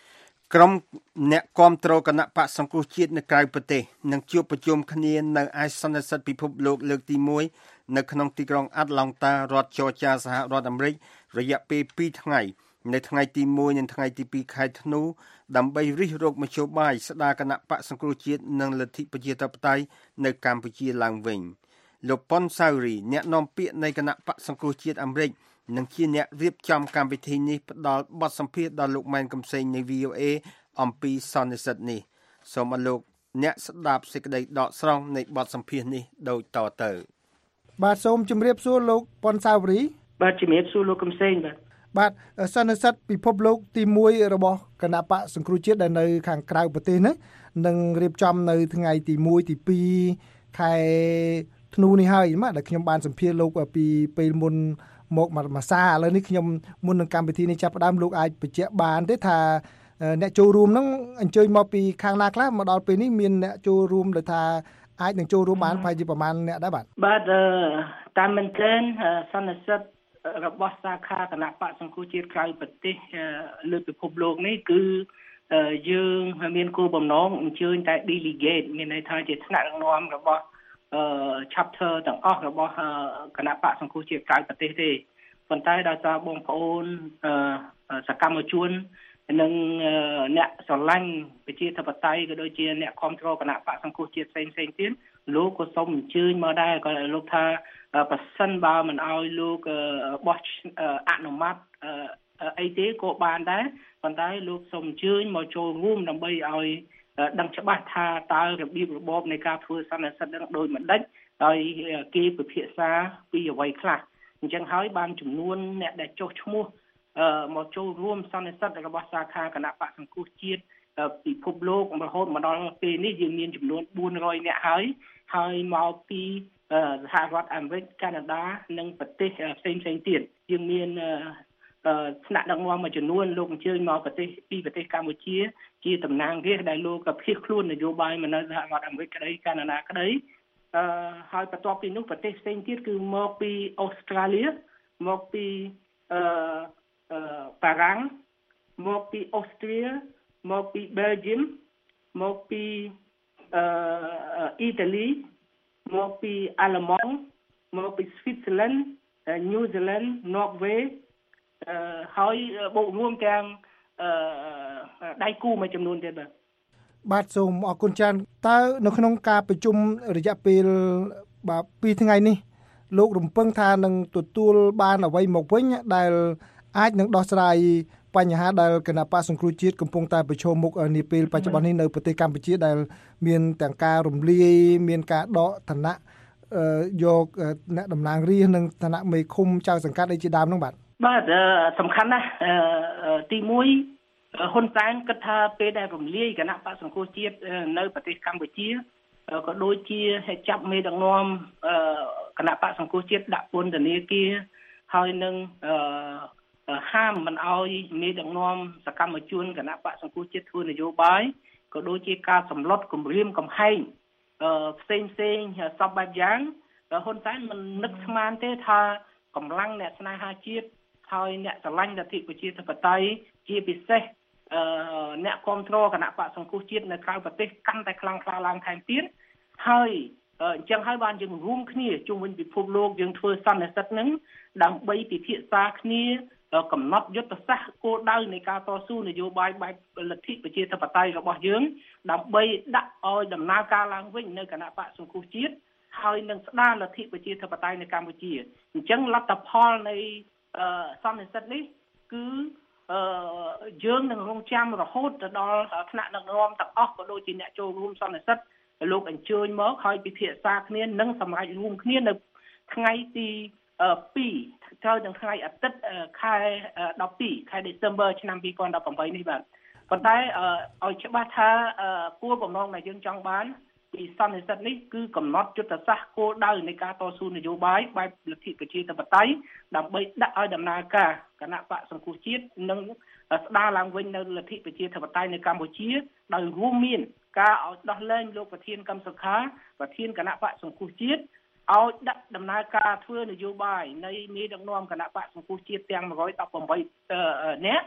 S3: ក្រុមអ្នកគាំទ្រគណៈបកសង្គ្រោះជាតិនៅក្រៅប្រទេសនឹងជួបប្រជុំគ្នានៅឯសន្និសីទពិភពលោកលើកទីមួយនៅក្នុងទីក្រុង Atlanta រដ្ឋ Georgia សហរដ្ឋអាមេរិករយៈពេលពីរថ្ងៃនៅថ្ងៃទីមួយនិងថ្ងៃទីពីរខែធ្នូដើម្បីរិះរកមធ្យោបាយស្ដារគណៈបកសង្គ្រោះជាតិនិងលទ្ធិប្រជាធិបតេយ្យនៅកម្ពុជាឡើងវិញលោកប៉ុនសាវរីអ្នកនាំពាក្យនៃគណៈបកសង្គ្រោះជាតិអាមេរិកនិងជាអ្នករៀបចំកម្មវិធីនេះផ្ដល់បទសម្ភាសន៍ដល់លោកម៉ែនកំសែងនៃ V O A អំពីសន្និសីទនេះសូមអរលោកអ្នកស្ដាប់សេចក្តីដកស្រង់នៃបទសម្ភាសន៍នេះដូចតទៅ
S15: បាទសូមជម្រាបសួរលោកប៉ុនសាវរី
S16: បាទជម្រាបសួរលោកកំសែងបាទ
S15: បាទសន្និសីទពិភពលោកទីមួយរបស់គណៈបកសង្គ្រោះជាតិដែលនៅខាងក្រៅប្រទេសនេះនឹងរៀបចំនៅថ្ងៃទីមួយទីពីរខែធ្នូនេះហើយបាទដែលខ្ញុំបានសម្ភាសន៍លោកពីពេលមុនមកមួយសាឥឡូវនេះខ្ញុំមុននឹងកម្មវិធីនេះចាប់ផ្ដើមលោកអាចបញ្ជាក់បានទេថាអ្នកចូលរួមហ្នឹងអញ្ជើញមកពីខាងណាខ្លះមកដល់ពេលនេះមានអ្នកចូលរួមដែលថាអាចនឹងចូលរួមបានប្រហែលជាប្រមាណអ្នកដែរបាទ
S16: បាទតាមមែនទែនសន្និសីទរបស់សាខាគណៈបកសង្គ្រោះជាតិក្រៅប្រទេសលើពិភពលោកនេះគឺយើងមានគោលបំណងអញ្ជើញតែ delegate មានន័យថាជាថ្នាក់ដឹកនាំរបស់អឺ chapter ទាំងអស់របស់គណៈបកសង្គ្រោះជាតិក្រៅប្រទេសទេប៉ុន្តែដោយសារបងប្អូនសកម្មជននិងអ្នកស្រឡាញ់ប្រជាធិបតេយ្យក៏ដូចជាអ្នកគ្រប់គ្រងគណៈបកសង្គ្រោះជាតិផ្សេងៗទៀតលោកក៏សូមអញ្ជើញមកដែរក៏លោកថាប្រសិនបើមិនឲ្យលោកបោះអនុម័តអីទេក៏បានដែរប៉ុន្តែលោកសូមអញ្ជើញមកចូលរួមដើម្បីឲ្យដឹងច្បាស់ថាតើរបៀបរបបនៃការធ្វើសន្និសីទនឹងដូចម្ដេចហើយគេពិភាក្សាពីអ្វីខ្លះអញ្ចឹងហើយបានចំនួនអ្នកដែលចុះឈ្មោះមកចូលរួមសន្និសីទរបស់សាខាគណៈបកសង្គ្រោះជាតិពិភពលោករហូតមកដល់ពេលនេះយើងមានចំនួនបួនរយនាក់ហើយហើយមកពីសហរដ្ឋអាមេរិកកាណាដានិងប្រទេសផ្សេងៗទៀតយើងមានថ្នាក់ដឹកនាំមួយចំនួនលោកអញ្ជើញមកប្រទេសពីប្រទេសកម្ពុជាជាតំណាងរាស្ត្រដែលលោកក៏ភៀសខ្លួននយោបាយមកនៅសហរដ្ឋអាមេរិកក្តីកាណាដាក្តីអឺហើយបន្ទាប់ពីនោះប្រទេសផ្សេងទៀតគឺមកពីអូស្ត្រាលីមកពីអឺអឺបារាំងមកពីអូស្ត្រាលីមកពីបែលហ្ស៊ឹមមកពីអឺអ៊ីតាលីមកពីអាល្លឺម៉ង់មកពីស្វីសឡង់ញូហ្សេឡង់ណ័រវេអឺហើយបូករួមទាំងអឺដៃគូមួយចំនួនទៀតបាទ
S15: បាទសូមអរគុណច្រើនតើនៅក្នុងការប្រជុំរយៈពេលបាទពីរថ្ងៃនេះលោករំពឹងថានឹងទទួលបានអ្វីមកវិញដែលអាចនឹងដោះស្រាយបញ្ហាដែលគណៈបកសង្គ្រោះជាតិកំពុងតែប្រឈមមុខនាពេលបច្ចុប្បន្ននេះនៅប្រទេសកម្ពុជាដែលមានទាំងការរំលាយមានការដកឋានៈយកអ្នកតំណាងរាស្ត្រនិងឋានៈមេឃុំចៅសង្កាត់អីជាដើមនោះបាទ
S16: បាទសំខាន់ណាស់ទីមួយហ៊ុនសែនគិតថាពេលដែលរំលាយគណៈបកសង្គ្រោះជាតិនៅប្រទេសកម្ពុជាក៏ដូចជាចាប់មេដឹកនាំគណៈបកសង្គ្រោះជាតិដាក់ពន្ធនាគារហើយនឹងហាមមិនឲ្យមេដឹកនាំសកម្មជនគណៈបកសង្គ្រោះជាតិធ្វើនយោបាយក៏ដូចជាការសម្លុតគំរាមកំហែងផ្សេងផ្សេងសពបែបយ៉ាងហ៊ុនសែនមិននឹកស្មានទេថាកម្លាំងអ្នកស្នេហាជាតិហើយអ្នកស្រឡាញ់លទ្ធិប្រជាធិបតេយ្យជាពិសេសអ្នកគ្រប់គ្រងគណៈបកសង្គ្រោះជាតិនៅក្រៅប្រទេសកាន់តែខ្លាំងក្លាឡើងថែមទៀតហើយអញ្ចឹងហើយបានយើងរួមគ្នាជុំវិញពិភពលោកយើងធ្វើសន្និសីទនឹងដើម្បីពិភាក្សាគ្នាកំណត់យុទ្ធសាស្ត្រគោលដៅនៃការតស៊ូនយោបាយបែបលទ្ធិប្រជាធិបតេយ្យរបស់យើងដើម្បីដាក់ឲ្យដំណើរការឡើងវិញនៅគណៈបកសង្គ្រោះជាតិហើយនឹងស្ដារលទ្ធិប្រជាធិបតេយ្យនៅកម្ពុជាអញ្ចឹងលទ្ធផលនៃសន្និសីទនេះគឺយើងនឹងរងចាំរហូតទៅដល់ថ្នាក់ដឹកនាំទាំងអស់ក៏ដូចជាអ្នកចូលរួមសន្និសីទលោកអញ្ជើញមកហើយពិភាក្សាគ្នានិងសម្រេចរួមគ្នានៅថ្ងៃទីពីរត្រូវនឹងថ្ងៃអាទិត្យខែដប់ពីរខែដេសេមបឺឆ្នាំពីរពាន់ដប់ប្រាំបីនេះបាទប៉ុន្តែឲ្យច្បាស់ថាគោលបំណងដែលយើងចង់បានពីសន្និសីទនេះគឺកំណត់យុទ្ធសាស្ត្រគោលដៅនៃការតស៊ូនយោបាយបែបលទ្ធិប្រជាធិបតេយ្យដើម្បីដាក់ឲ្យដំណើរការគណៈបកសង្គ្រោះជាតិនិងស្ដារឡើងវិញនៅលទ្ធិប្រជាធិបតេយ្យនៅកម្ពុជាដោយរួមមានការឲ្យដោះលែងលោកប្រធានកម្មសុខាប្រធានគណៈបកសង្គ្រោះជាតិឲ្យដាក់ដំណើរការធ្វើនយោបាយនៃមេដឹកនាំគណៈបកសង្គ្រោះជាតិទាំងមួយរយដប់ប្រាំបីនាក់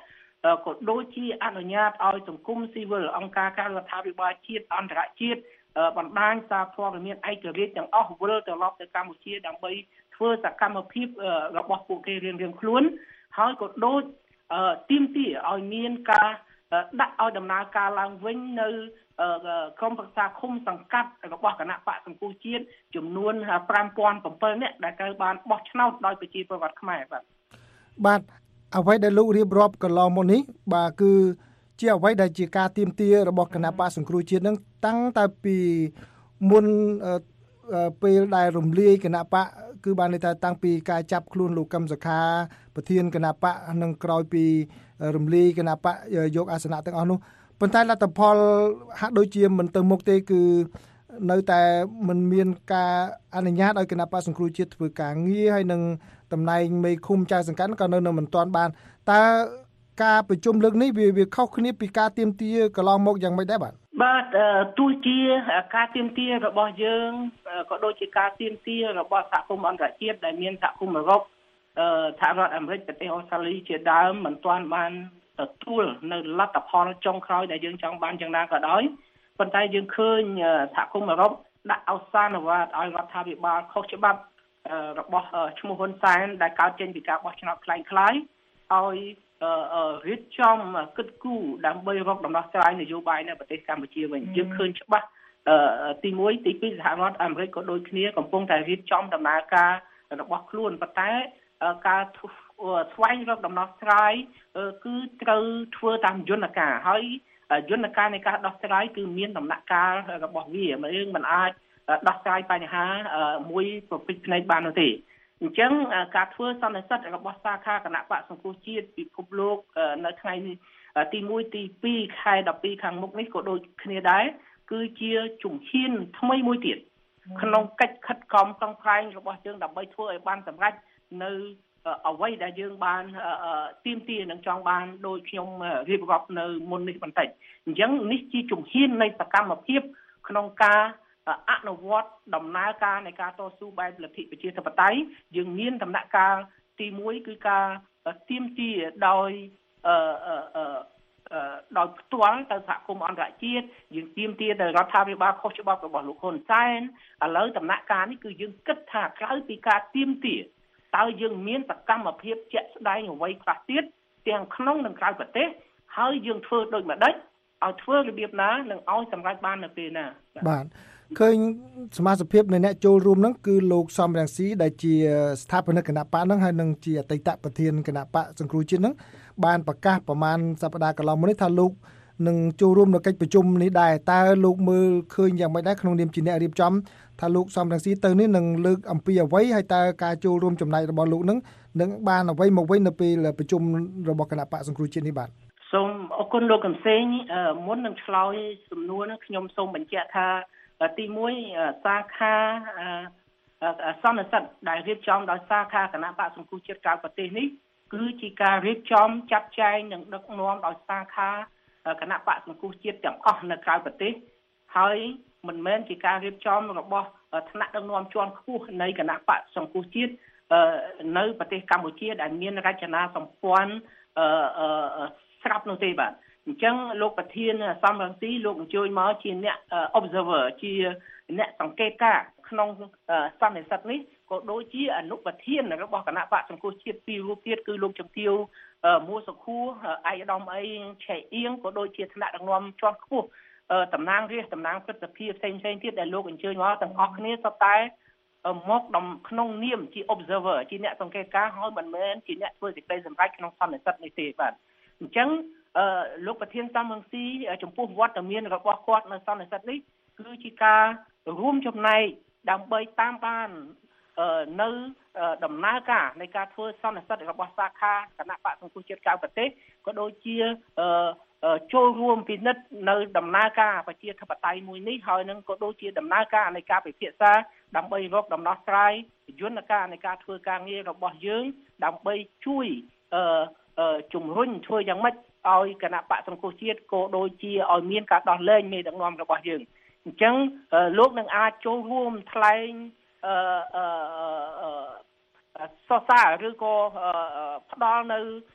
S16: ក៏ដូចជាអនុញ្ញាតឲ្យសង្គមស៊ីវិលអង្គការការរដ្ឋាភិបាលជាតិអន្តរជាតិបណ្ដាញសារព័ត៌មានឯករាជ្យទាំងអស់វិលត្រឡប់ទៅកម្ពុជាដើម្បីធ្វើសកម្មភាពរបស់ពួកគេរៀងៗខ្លួនហើយក៏ដូចទាមទារឲ្យមានការដាក់ឲ្យដំណើរការឡើងវិញនៅក្រុមប្រឹក្សាឃុំសង្កាត់របស់គណៈបកសង្គ្រោះជាតិចំនួនfive thousand sevenនាក់ដែលត្រូវបានបោះឆ្នោតដោយប្រជាពលរដ្ឋខ្មែរបាទ
S15: បាទអ្វីដែលលោករៀបរាប់កន្លងមកនេះបាទគឺជាអ្វីដែលជាការទាមទាររបស់គណៈបកសង្គ្រោះជាតិនឹងតាំងតែពីមុនពេលដែលរំលាយគណៈបកគឺបានន័យថាតាំងពីការចាប់ខ្លួនលោកកឹមសុខាប្រធានគណៈបកនិងក្រោយពីរំលាយគណៈបកយកអាសនៈទាំងអស់នោះប៉ុន្តែលទ្ធផលហាក់ដូចជាមិនទៅមុខទេគឺនៅតែមិនមានការអនុញ្ញាតឲ្យគណៈបកសង្គ្រោះជាតិធ្វើការងារហើយនឹងតំណែងមេឃុំចៅសង្កាត់ក៏នៅនៅមិនទាន់បានតើការប្រជុំលើកនេះវាវាខុសគ្នាពីការទាមទារកន្លងមកយ៉ាងម៉េចដែរបាទ
S16: បាទទោះជាការទាមទាររបស់យើងក៏ដូចជាការទាមទាររបស់សហគមន៍អន្តរជាតិដែលមានសហគមន៍អឺរ៉ុបសហរដ្ឋអាមេរិកប្រទេសអូស្ត្រាលីជាដើមមិនទាន់បានទទួលនៅលទ្ធផលចុងក្រោយដែលយើងចង់បានយ៉ាងណាក៏ដោយប៉ុន្តែយើងឃើញសហគមន៍អឺរ៉ុបដាក់អសានវាតឲ្យរដ្ឋាភិបាលខុសច្បាប់របស់ឈ្មោះហ៊ុនសែនដែលកើតចេញពីការបោះឆ្នោតคล้ายៗឲ្យរៀបចំគិតគូរដើម្បីរកដំណោះស្រាយនយោបាយនៅប្រទេសកម្ពុជាវិញយើងឃើញច្បាស់ទីoneទីtwoសហរដ្ឋអាមេរិកក៏ដូចគ្នាកំពុងតែរៀបចំដំណើរការរបស់ខ្លួនប៉ុន្តែការស្វែងរកដំណោះស្រាយគឺត្រូវធ្វើតាមយន្តការហើយយន្តការនៃការដោះស្រាយគឺមានដំណាក់កាលរបស់វាយើងមិនអាចដោះស្រាយបញ្ហាមួយប្រពេចភ្នែកបាននោះទេអញ្ចឹងការធ្វើសន្និសីទរបស់សាខាគណៈបកសង្គ្រោះជាតិពិភពលោកនៅថ្ងៃទីoneទីtwoខែtwelveខាងមុខនេះក៏ដូចគ្នាដែរគឺជាជំហានថ្មីមួយទៀតក្នុងកិច្ចខិតខំប្រឹងប្រែងរបស់យើងដើម្បីធ្វើឲ្យបានសម្រេចនៅអ្វីដែលយើងបានទាមទារនឹងចង់បានដោយខ្ញុំរៀបរាប់នៅមុននេះបន្តិចអញ្ចឹងនេះជាជំហាននៃសកម្មភាពក្នុងការអនុវត្តដំណើរការនៃការតស៊ូបែបលទ្ធិប្រជាធិបតេយ្យយើងមានដំណាក់កាលទីoneគឺការទាមទារដោយអឺអឺដោយផ្ទាល់ទៅសហគមន៍អន្តរជាតិយើងទាមទារទៅរដ្ឋាភិបាលខុសច្បាប់របស់លោកហ៊ុនសែនឥឡូវដំណាក់កាលនេះគឺយើងគិតថាក្រៅពីការទាមទារតើយើងមានសកម្មភាពជាក់ស្ដែងអ្វីខ្លះទៀតទាំងក្នុងនិងក្រៅប្រទេសហើយយើងធ្វើដូចម្ដេចឲ្យធ្វើរបៀបណានឹងឲ្យសម្រេចបាននៅពេលណា
S15: បាទឃើញសមាជិកភាពនៃអ្នកចូលរួមហ្នឹងគឺលោកសំរងស៊ីដែលជាស្ថាបនិកគណៈបកហ្នឹងហើយនឹងជាអតីតប្រធានគណៈបកសង្គ្រោះជាតិហ្នឹងបានប្រកាសប្រមាណសប្តាហ៍កន្លងមកនេះថាលោកនឹងចូលរួមនៅកិច្ចប្រជុំនេះដែរតើលោកមើលឃើញយ៉ាងម៉េចដែរក្នុងនាមជាអ្នករៀបចំថាលោកសំរងស៊ីទៅនេះនឹងលើកអំពីអ្វីហើយតើការចូលរួមចំណែករបស់លោកនឹងនឹងបានអ្វីមកវិញនៅពេលប្រជុំរបស់គណៈបកសង្គ្រោះជាតិនេះបាទ
S16: សូមអរគុណលោកកំសែងមុននឹងឆ្លើយសំណួរនេះខ្ញុំសូមបញ្ជាក់ថាទីoneសាខាសន្និសីទដែលរៀបចំដោយសាខាគណៈបកសង្គ្រោះជាតិក្រៅប្រទេសនេះគឺជាការរៀបចំចាត់ចែងនិងដឹកនាំដោយសាខាគណៈបកសង្គ្រោះជាតិទាំងអស់នៅក្រៅប្រទេសហើយមិនមែនជាការរៀបចំរបស់ថ្នាក់ដឹកនាំជាន់ខ្ពស់នៃគណៈបកសង្គ្រោះជាតិនៅប្រទេសកម្ពុជាដែលមានរចនាសម្ព័ន្ធស្រាប់នោះទេបាទអញ្ចឹងលោកប្រធានសំរងស៊ីលោកអញ្ជើញមកជាអ្នក observer ជាអ្នកសង្កេតការណ៍ក្នុងសន្និសីទនេះក៏ដូចជាអនុប្រធានរបស់គណៈបកសង្គ្រោះជាតិពីររូបទៀតគឺលោកជំទាវមួសុខួរឯកឧត្តមអីឆេអៀងក៏ដូចជាថ្នាក់ដឹកនាំជាន់ខ្ពស់តំណាងរាស្ត្រតំណាងព្រឹទ្ធសភាផ្សេងផ្សេងទៀតដែលលោកអញ្ជើញមកទាំងអស់គ្នាសុទ្ធតែមកក្នុងនាមជា observer ជាអ្នកសង្កេតការណ៍ហើយមិនមែនជាអ្នកធ្វើសេចក្តីសម្រេចក្នុងសន្និសីទនេះទេបាទអញ្ចឹងលោកប្រធានសំរងស៊ីចំពោះវត្តមានរបស់គាត់នៅសន្និសីទនេះគឺជាការរួមចំណែកដើម្បីតាមបាននៅដំណើរការនៃការធ្វើសន្និសីទរបស់សាខាគណៈបកសង្គ្រោះជាតិក្រៅប្រទេសក៏ដូចជាចូលរួមពិនិត្យនៅដំណើរការប្រជាធិបតេយ្យមួយនេះហើយនឹងក៏ដូចជាដំណើរការនៃការពិភាក្សាដើម្បីរកដំណោះស្រាយយន្តការនៃការធ្វើការងាររបស់យើងដើម្បីជួយជំរុញធ្វើយ៉ាងម៉េចឲ្យគណៈបកសង្គ្រោះជាតិក៏ដូចជាឲ្យមានការដោះលែងមេដឹកនាំរបស់យើងអញ្ចឹងលោកនឹងអាចចូលរួមថ្លែងអឺអឺសរសើរឬក៏ផ្ដល់នៅ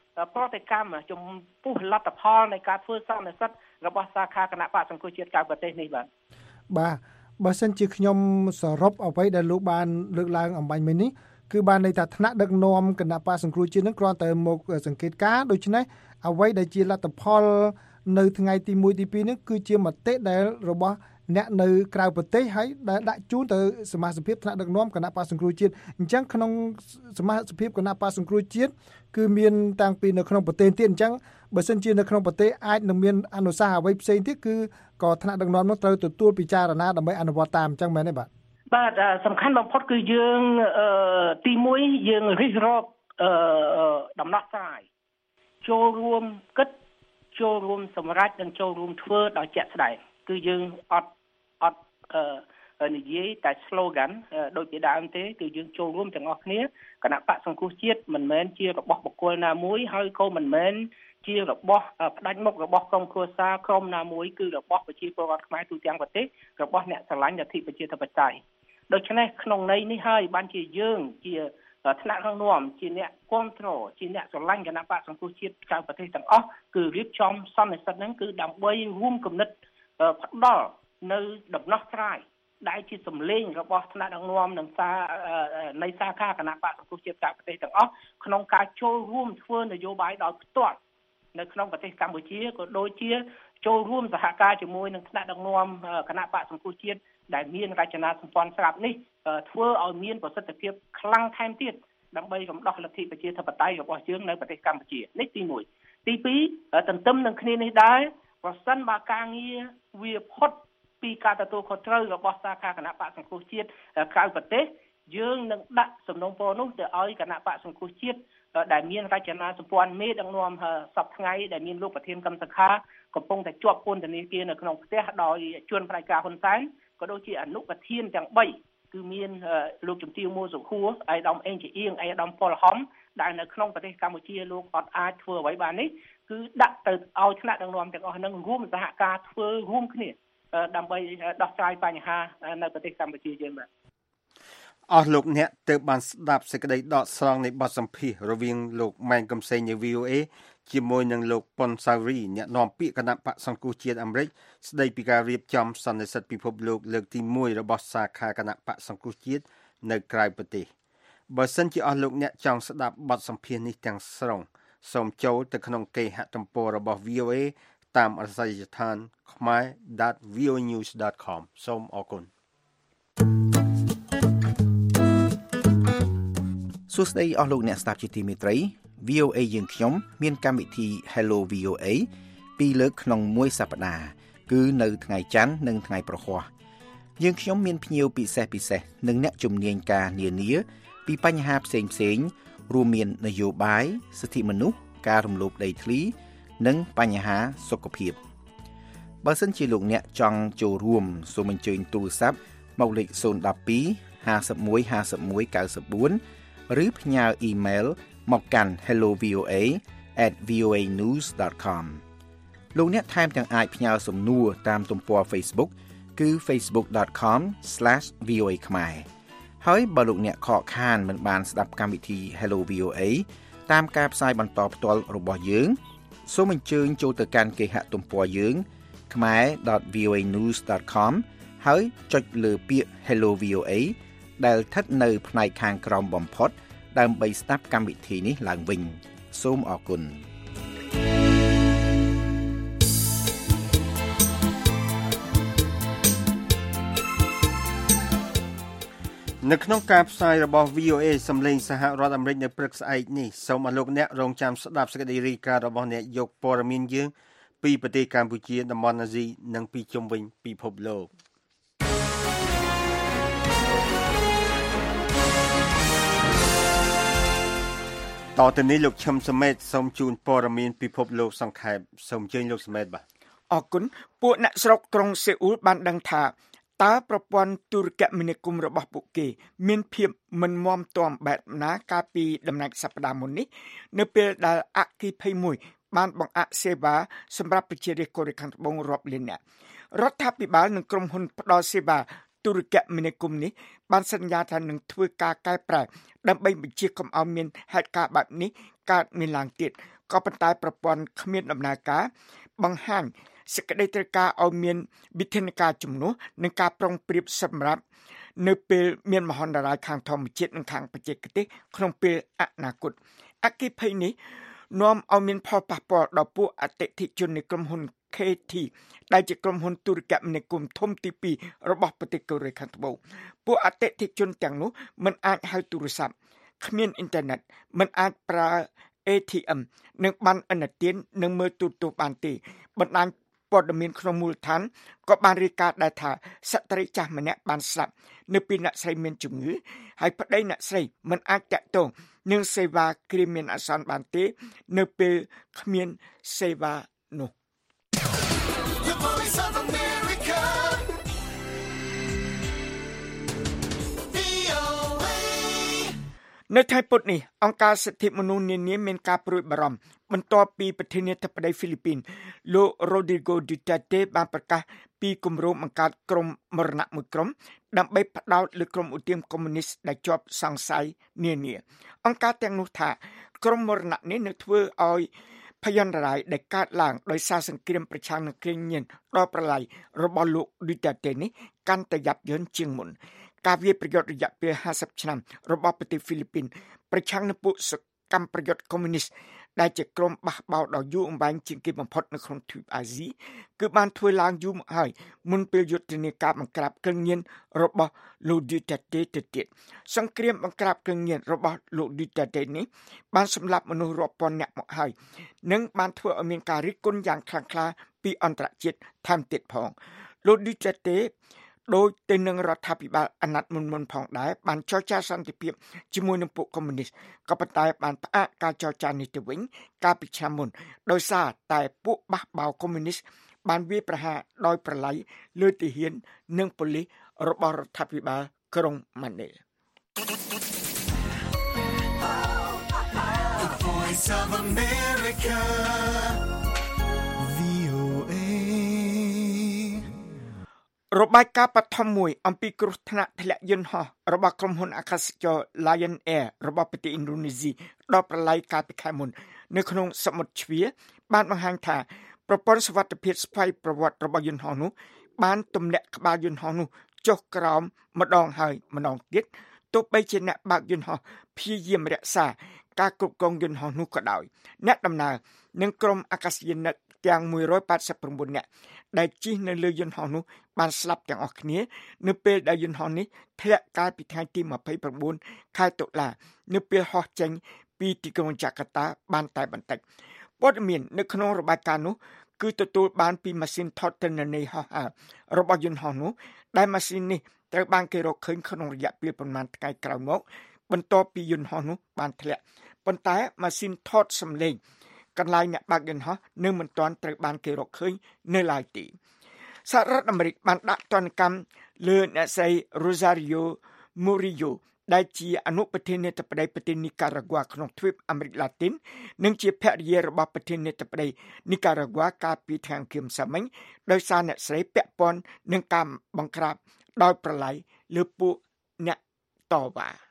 S16: ប្រតិកម្មចំពោះលទ្ធផលនៃការធ្វើសន្និសីទរបស់សាខាគណៈបក្សសង្គ្រោះជាតិក្រៅប្រទេសនេះបាទ
S15: បាទបើសិនជាខ្ញុំសរុបអ្វីដែលលោកបានលើកឡើងអំបញ្ញមិញនេះគឺបានន័យថាថ្នាក់ដឹកនាំគណៈបក្សសង្គ្រោះជាតិនឹងគ្រាន់តែមកសង្កេតការណ៍ដូច្នេះអ្វីដែលជាលទ្ធផលនៅថ្ងៃទីមួយទីពីរនេះគឺជាមតិដែលរបស់អ្នកនៅក្រៅប្រទេសហើយដែលដាក់ជូនទៅសមាជិកថ្នាក់ដឹកនាំគណៈបក្សសង្គ្រោះជាតិអញ្ចឹងក្នុងសមាជិកគណៈបក្សសង្គ្រោះជាតិគឺមានតាំងពីនៅក្នុងប្រទេសទៀតអញ្ចឹងបើសិនជានៅក្នុងប្រទេសអាចនឹងមានអនុសាសន៍អ្វីផ្សេងទៀតគឺក៏ថ្នាក់ដឹកនាំនោះត្រូវទទួលពិចារណាដើម្បីអនុវត្តតាមអញ្ចឹងមែនទេបាទ
S16: បាទសំខាន់បំផុតគឺយើងទីមួយយើងរិះរកដំណោះស្រាយចូលរួមគិតចូលរួមសម្រេចនិងចូលរួមធ្វើដោយជាក់ស្ដែងគឺយើងអត់អត់និយាយតែ slogan ដូចពីដើមទេគឺយើងចូលរួមទាំងអស់គ្នាគណៈបក្សសង្គ្រោះជាតិមិនមែនជារបស់បុគ្គលណាមួយហើយក៏មិនមែនជារបស់ផ្ដាច់មុខរបស់ក្រុមគ្រួសារក្រុមណាមួយគឺរបស់ប្រជាពលរដ្ឋខ្មែរទូទាំងប្រទេសរបស់អ្នកស្រឡាញ់លទ្ធិប្រជាធិបតេយ្យដូច្នេះក្នុងន័យនេះហើយបានជាយើងជាថ្នាក់ដឹកនាំជាអ្នកគ្រប់គ្រងជាអ្នកស្រឡាញ់គណៈបក្សសង្គ្រោះជាតិក្រៅប្រទេសទាំងអស់គឺរៀបចំសន្និសីទហ្នឹងគឺដើម្បីរួមគំនិតផ្ដល់នៅដំណោះស្រាយដែលជាសម្លេងរបស់ថ្នាក់ដឹកនាំនិងសានៃសាខាគណៈបក្សសង្គ្រោះជាតិក្រៅប្រទេសទាំងអស់ក្នុងការចូលរួមធ្វើនយោបាយដោយផ្ទាល់នៅក្នុងប្រទេសកម្ពុជាក៏ដូចជាចូលរួមសហការជាមួយនឹងថ្នាក់ដឹកនាំគណៈបក្សសង្គ្រោះជាតិដែលមានរចនាសម្ព័ន្ធស្រាប់នេះធ្វើឲ្យមានប្រសិទ្ធភាពខ្លាំងថែមទៀតដើម្បីរំដោះលទ្ធិប្រជាធិបតេយ្យរបស់យើងនៅប្រទេសកម្ពុជានេះទីមួយទីពីរទន្ទឹមនឹងគ្នានេះដែរប្រសិនបើការងារវាផុតពីការទទួលខុសត្រូវរបស់សាខាគណៈបក្សសង្គ្រោះជាតិក្រៅប្រទេសយើងនឹងដាក់សំណុំពរនោះទៅឲ្យគណៈបក្សសង្គ្រោះជាតិដែលមានរចនាសម្ព័ន្ធមេដឹកនាំសពថ្ងៃដែលមានលោកប្រធានកម្មសខាកំពុងតែជាប់ពន្ធនាគារនៅក្នុងផ្ទះដោយជួនផ្នែកការហ៊ុនសែនក៏ដូចជាអនុប្រធានទាំងបីគឺមានលោកជំទាវមួសុខួរឯកឧត្តមអេងជាអៀងឯកឧត្តមប៉ុលហំដែលនៅក្នុងប្រទេសកម្ពុជាលោកអត់អាចធ្វើអ្វីបាននេះគឺដាក់ទៅឲ្យថ្នាក់ដឹកនាំទាំងអស់ហ្នឹងរួមសហការធ្វើរួមគ្នាដើម្បីដោះស្រាយបញ្ហានៅប្រទេសកម្ពុជាយើងបាទ
S3: អស់លោកអ្នកទើបបានស្ដាប់សេចក្តីដកស្រង់នៃបទសម្ភាសន៍រវាងលោកម៉ែនកំសែងនៃ វី អូ អេ ជាមួយនឹងលោកប៉ុនសាវរីអ្នកនាំពាក្យគណៈបក្សសង្គ្រោះជាតិអាមេរិកស្ដីពីការរៀបចំសន្និសីទពិភពលោកលើកទីមួយរបស់សាខាគណៈបក្សសង្គ្រោះជាតិនៅក្រៅប្រទេសបើសិនជាអស់លោកអ្នកចង់ស្ដាប់បទសម្ភាសន៍នេះទាំងស្រុងសូមចូលទៅក្នុងគេហទំព័ររបស់ វី អូ អេ តាមអាសយដ្ឋាន ខមែ ដត វី អូ news ដត com សូមអរគុណ
S17: សួស្តីអស់លោកអ្នកស្ដាប់ជាទីមេត្រី វី អូ អេ យើងខ្ញុំមានកម្មវិធី Hello វី អូ អេ ពីរលើកក្នុងមួយសប្តាហ៍គឺនៅថ្ងៃច័ន្ទនិងថ្ងៃប្រហ័សយើងខ្ញុំមានភ្ញៀវពិសេសពិសេសនិងអ្នកជំនាញការនានាពីបញ្ហាផ្សេងផ្សេងរួមមាននយោបាយសិទ្ធិមនុស្សការរំលោភដីធ្លីនិងបញ្ហាសុខភាពបើសិនជាលោកអ្នកចង់ចូលរួមសូមអញ្ជើញទូរស័ព្ទមកលេខศูนย์ หนึ่ง สอง ห้า หนึ่ง ห้า หนึ่ง เก้า สี่ ឬផ្ញើអ៊ីមែលមកកាន់ hello v o a at v o a news dot com លោកអ្នកថែមទាំងអាចផ្ញើសំណួរតាមទំព័រ Facebook គឺ facebook dot com slash v o a ខ្មែរហើយបើលោកអ្នកខកខានមិនបានស្ដាប់កម្មវិធី Hello វី អូ អេ តាមការផ្សាយបន្តផ្ទាល់របស់យើងសូមអញ្ជើញចូលទៅកាន់គេហទំព័រយើង khmae dot v o a news dot com ហើយចុចលើពាក្យ Hello វី អូ អេ ដែលស្ថិតនៅផ្នែកខាងក្រោមបំផុតដើម្បីស្ដាប់កម្មវិធីនេះឡើងវិញសូមអរគុណ
S3: នៅក្នុងការផ្សាយរបស់ វី អូ អេ សំឡេងសហរដ្ឋអាមេរិកនៅព្រឹកស្អែកនេះសូមអរលោកអ្នករងចាំស្ដាប់សេចក្តីរាយការណ៍របស់អ្នកយកព័ត៌មានយើងពីប្រទេសកម្ពុជាតំបន់អាស៊ីនិងពីជុំវិញពិភពលោកតទៅនេះលោកឈឹមសមេតសូមជូនព័ត៌មានពិភពលោកសង្ខេបសូមអញ្ជើញលោកសមេតបាទ
S4: អរគុណពួកអ្នកស្រុកក្រុងសេអ៊ូលបានដឹងថាតើប្រព័ន្ធទូរគមនាគមន៍របស់ពួកគេមានភាពមិនមាំទាំបែបណាកាលពីដំណាច់សប្តាហ៍មុននេះនៅពេលដែលអគ្គីភ័យមួយបានបង្អាក់សេវាសម្រាប់ប្រជារាស្ត្រកូរ៉េខាងត្បូងរាប់លាននាក់រដ្ឋាភិបាលនិងក្រុមហ៊ុនផ្ដល់សេវាទូរគមនាគមន៍នេះបានសន្យាថានឹងធ្វើការកែប្រែដើម្បីបញ្ជាកុំឲ្យមានហេតុការណ៍បែបនេះកើតមានឡើងទៀតក៏ប៉ុន្តែប្រព័ន្ធគ្មានដំណើរការបង្ហាញសេចក្តីត្រូវការឲ្យមានវិធានការជំនួសនិងការប្រុងប្រៀបសម្រាប់នៅពេលមានមហន្តរាយខាងធម្មជាតិនិងខាងបច្ចេកទេសក្នុងពេលអនាគតអគ្គិភ័យនេះនាំឲ្យមានផលប៉ះពាល់ដល់ពួកអតិថិជននៃក្រុមហ៊ុន K T ដែលជាក្រុមហ៊ុនទូរគមនាគមន៍ធំទីពីររបស់ប្រទេសកូរ៉េខាងត្បូងពួកអតិថិជនទាំងនោះមិនអាចហៅទូរស័ព្ទគ្មានអ៊ីនធឺណិតមិនអាចប្រើ A T M និងប័ណ្ណឥណទាននិងមើលទូរទស្សន៍បានទេបណ្ដាញព័ត៌មានក្នុងមូលដ្ឋានក៏បានរាយការណ៍ដែរថាស្ត្រីចាស់ម្នាក់បានស្លាប់នៅពេលអ្នកស្រីមានជំងឺហើយប្តីអ្នកស្រីមិនអាចតាក់ទងនឹងសេវាគ្រាមានអាសន្នបានទេនៅពេលគ្មានសេវានោះ
S2: The Voice of America
S4: នៅថ្ងៃពុធនេះអង្គការសិទ្ធិមនុស្សនានាមានការព្រួយបារម្ភបន្ទាប់ពីប្រធានាធិបតីហ្វីលីពីនលោក Rodrigo Duterte បានប្រកាសពីគម្រោងបង្កើតក្រុមមរណៈមួយក្រុមដើម្បីផ្ដោតលើក្រុមឧទាមកុម្មុយនីសដែលជាប់សង្ស័យនានាអង្គការទាំងនោះថាក្រុមមរណៈនេះនឹងធ្វើឲ្យភយន្តរាយដែលកើតឡើងដោយសារសង្គ្រាមប្រឆាំងនឹងគ្រឿងញៀនដល់ប្រឡាយរបស់លោក Duterte នេះកាន់តែយ៉ាប់យ៉ឺនជាងមុនការវាយប្រយុទ្ធរយៈពេលห้าสิบឆ្នាំរបស់ប្រទេសហ្វីលីពីនប្រឆាំងនឹងពួកសកម្មប្រយុទ្ធកុម្មុយនីសដែលជាក្រុមបះបោរដ៏យូរអង្វែងជាងគេបំផុតនៅក្នុងទ្វីបអាស៊ីគឺបានធ្វើឡើងយូរមកហើយមុនពេលយុទ្ធនាការបង្ក្រាបគ្រឿងញៀនរបស់លោក Duterte ទៅទៀតសង្គ្រាមបង្ក្រាបគ្រឿងញៀនរបស់លោក Duterte នេះបានសម្លាប់មនុស្សរាប់ពាន់នាក់មកហើយនិងបានធ្វើឲ្យមានការរិះគន់យ៉ាងខ្លាំងក្លាពីអន្តរជាតិថែមទៀតផងលោក Duterteដោយទៅនឹងរដ្ឋាភិបាលអាណត្តិមុនមុនផងដែរបានចរចាសន្តិភាពជាមួយនឹងពួកកុម្មុយនីសក៏ប៉ុន្តែបានផ្អាកការចរចានេះទៅវិញកាលពីឆ្នាំមុនដោយសារតែពួកបះបោរកុម្មុយនីសបានវាយប្រហារដោយប្រឡាយលើទាហាននិងប៉ូលីសរបស់រដ្ឋាភិបាលក្រុងម៉ាណេល
S2: The Voice of America
S4: របាយការណ៍បឋមមួយអំពីគ្រោះថ្នាក់ធ្លាក់យន្តហោះរបស់ក្រុមហ៊ុនអាកាសចរ Lion Air របស់ប្រទេសឥណ្ឌូនេស៊ីដល់ប្រឡាយកាលពីខែមុននៅក្នុងសមុទ្រជ្វាបានបង្ហាញថាប្រព័ន្ធសុវត្ថិភាពស្វ័យប្រវត្តិរបស់យន្តហោះនោះបានទម្លាក់ក្បាលយន្តហោះនោះចុះក្រោមម្ដងហើយម្ដងទៀតទោះបីជាអ្នកបើកយន្តហោះព្យាយាមរក្សាការគ្រប់គ្រងយន្តហោះនោះក៏ដោយអ្នកដំណើរនិងក្រុមអាកាសយានិកទាំងមួយរយแปดสิบเก้าនាក់ដែលជិះនៅលើយន្តហោះនោះបានស្លាប់ទាំងអស់គ្នានៅពេលដែលយន្តហោះនេះធ្លាក់កាលពីថ្ងៃទីยี่สิบเก้าខែតុលានៅពេលហោះចេញពីទីក្រុងចាកាតាបានតែបន្តិចព័ត៌មាននៅក្នុងរបាយការណ៍នោះគឺទទួលបានពីម៉ាស៊ីនថតទិន្នន័យហោះហើររបស់យន្តហោះនោះដែលម៉ាស៊ីននេះត្រូវបានគេរកឃើញក្នុងរយៈពេលប្រមាណថ្ងៃក្រោយមកបន្ទាប់ពីយន្តហោះនោះបានធ្លាក់ប៉ុន្តែម៉ាស៊ីនថតសំឡេងកន្លែងអ្នកបើកយន្តហោះនៅមិនទាន់ត្រូវបានគេរកឃើញនៅឡើយទេសហរដ្ឋអាមេរិកបានដាក់ទណ្ឌកម្មលើអ្នកស្រី Rosario Murillo ដែលជាអនុប្រធានាធិបតីប្រទេសនីការ៉ាហ្គាក្នុងទ្វីបអាមេរិកឡាទីននិងជាភរិយារបស់ប្រធានាធិបតីនីការ៉ាហ្គាកាលពីថ្ងៃអង្គារម្សិលមិញដោយសារអ្នកស្រីពាក់ព័ន្ធនឹងការបង្ក្រាបដោយប្រឡាយលើពួកអ្នកតវ៉ា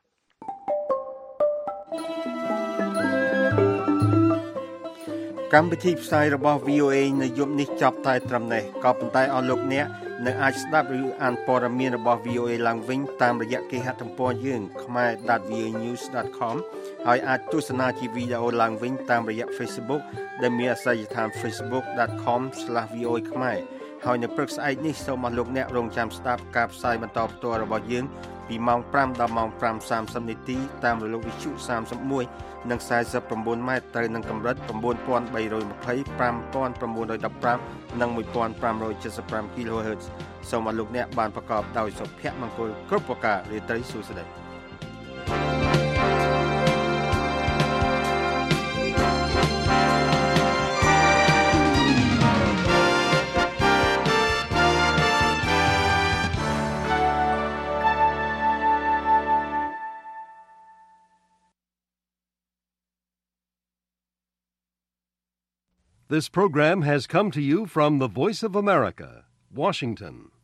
S3: កម្មវិធីផ្សាយរបស់ វី អូ เอ នៅយប់នេះចប់តែត្រឹមនេះក៏ប៉ុន្តែអស់លោកអ្នកនៅអាចស្ដាប់ឬអានព័ត៌មានរបស់ វី អូ เอ ឡើងវិញតាមរយៈគេហទំព័រយើង khmer dot v o a news dot com ហើយអាចទស្សនាជាវីដេអូឡើងវិញតាមរយៈ Facebook ដែលមានអាសយដ្ឋាន facebook dot com slash v o a khmer ហើយនៅព្រឹកស្អែកនេះសូមអស់លោកអ្នករងចាំស្ដាប់ការផ្សាយបន្តផ្ទាល់របស់យើងពីម៉ោងfiveដល់ម៉ោងfive thirtyនាទីតាមរលកវិទ្យុthirty-oneនិងforty-nineម៉ែត្រត្រូវនឹងកម្រិតnine thousand three hundred twenty, five thousand nine hundred fifteenនិងfifteen seventy-five kilohertz សូមអស់លោកអ្នកបានប្រកបដោយសុភមង្គលគ្រប់ប្រការរាត្រីសួស្តី
S1: This program has come to you from the Voice of America, Washington.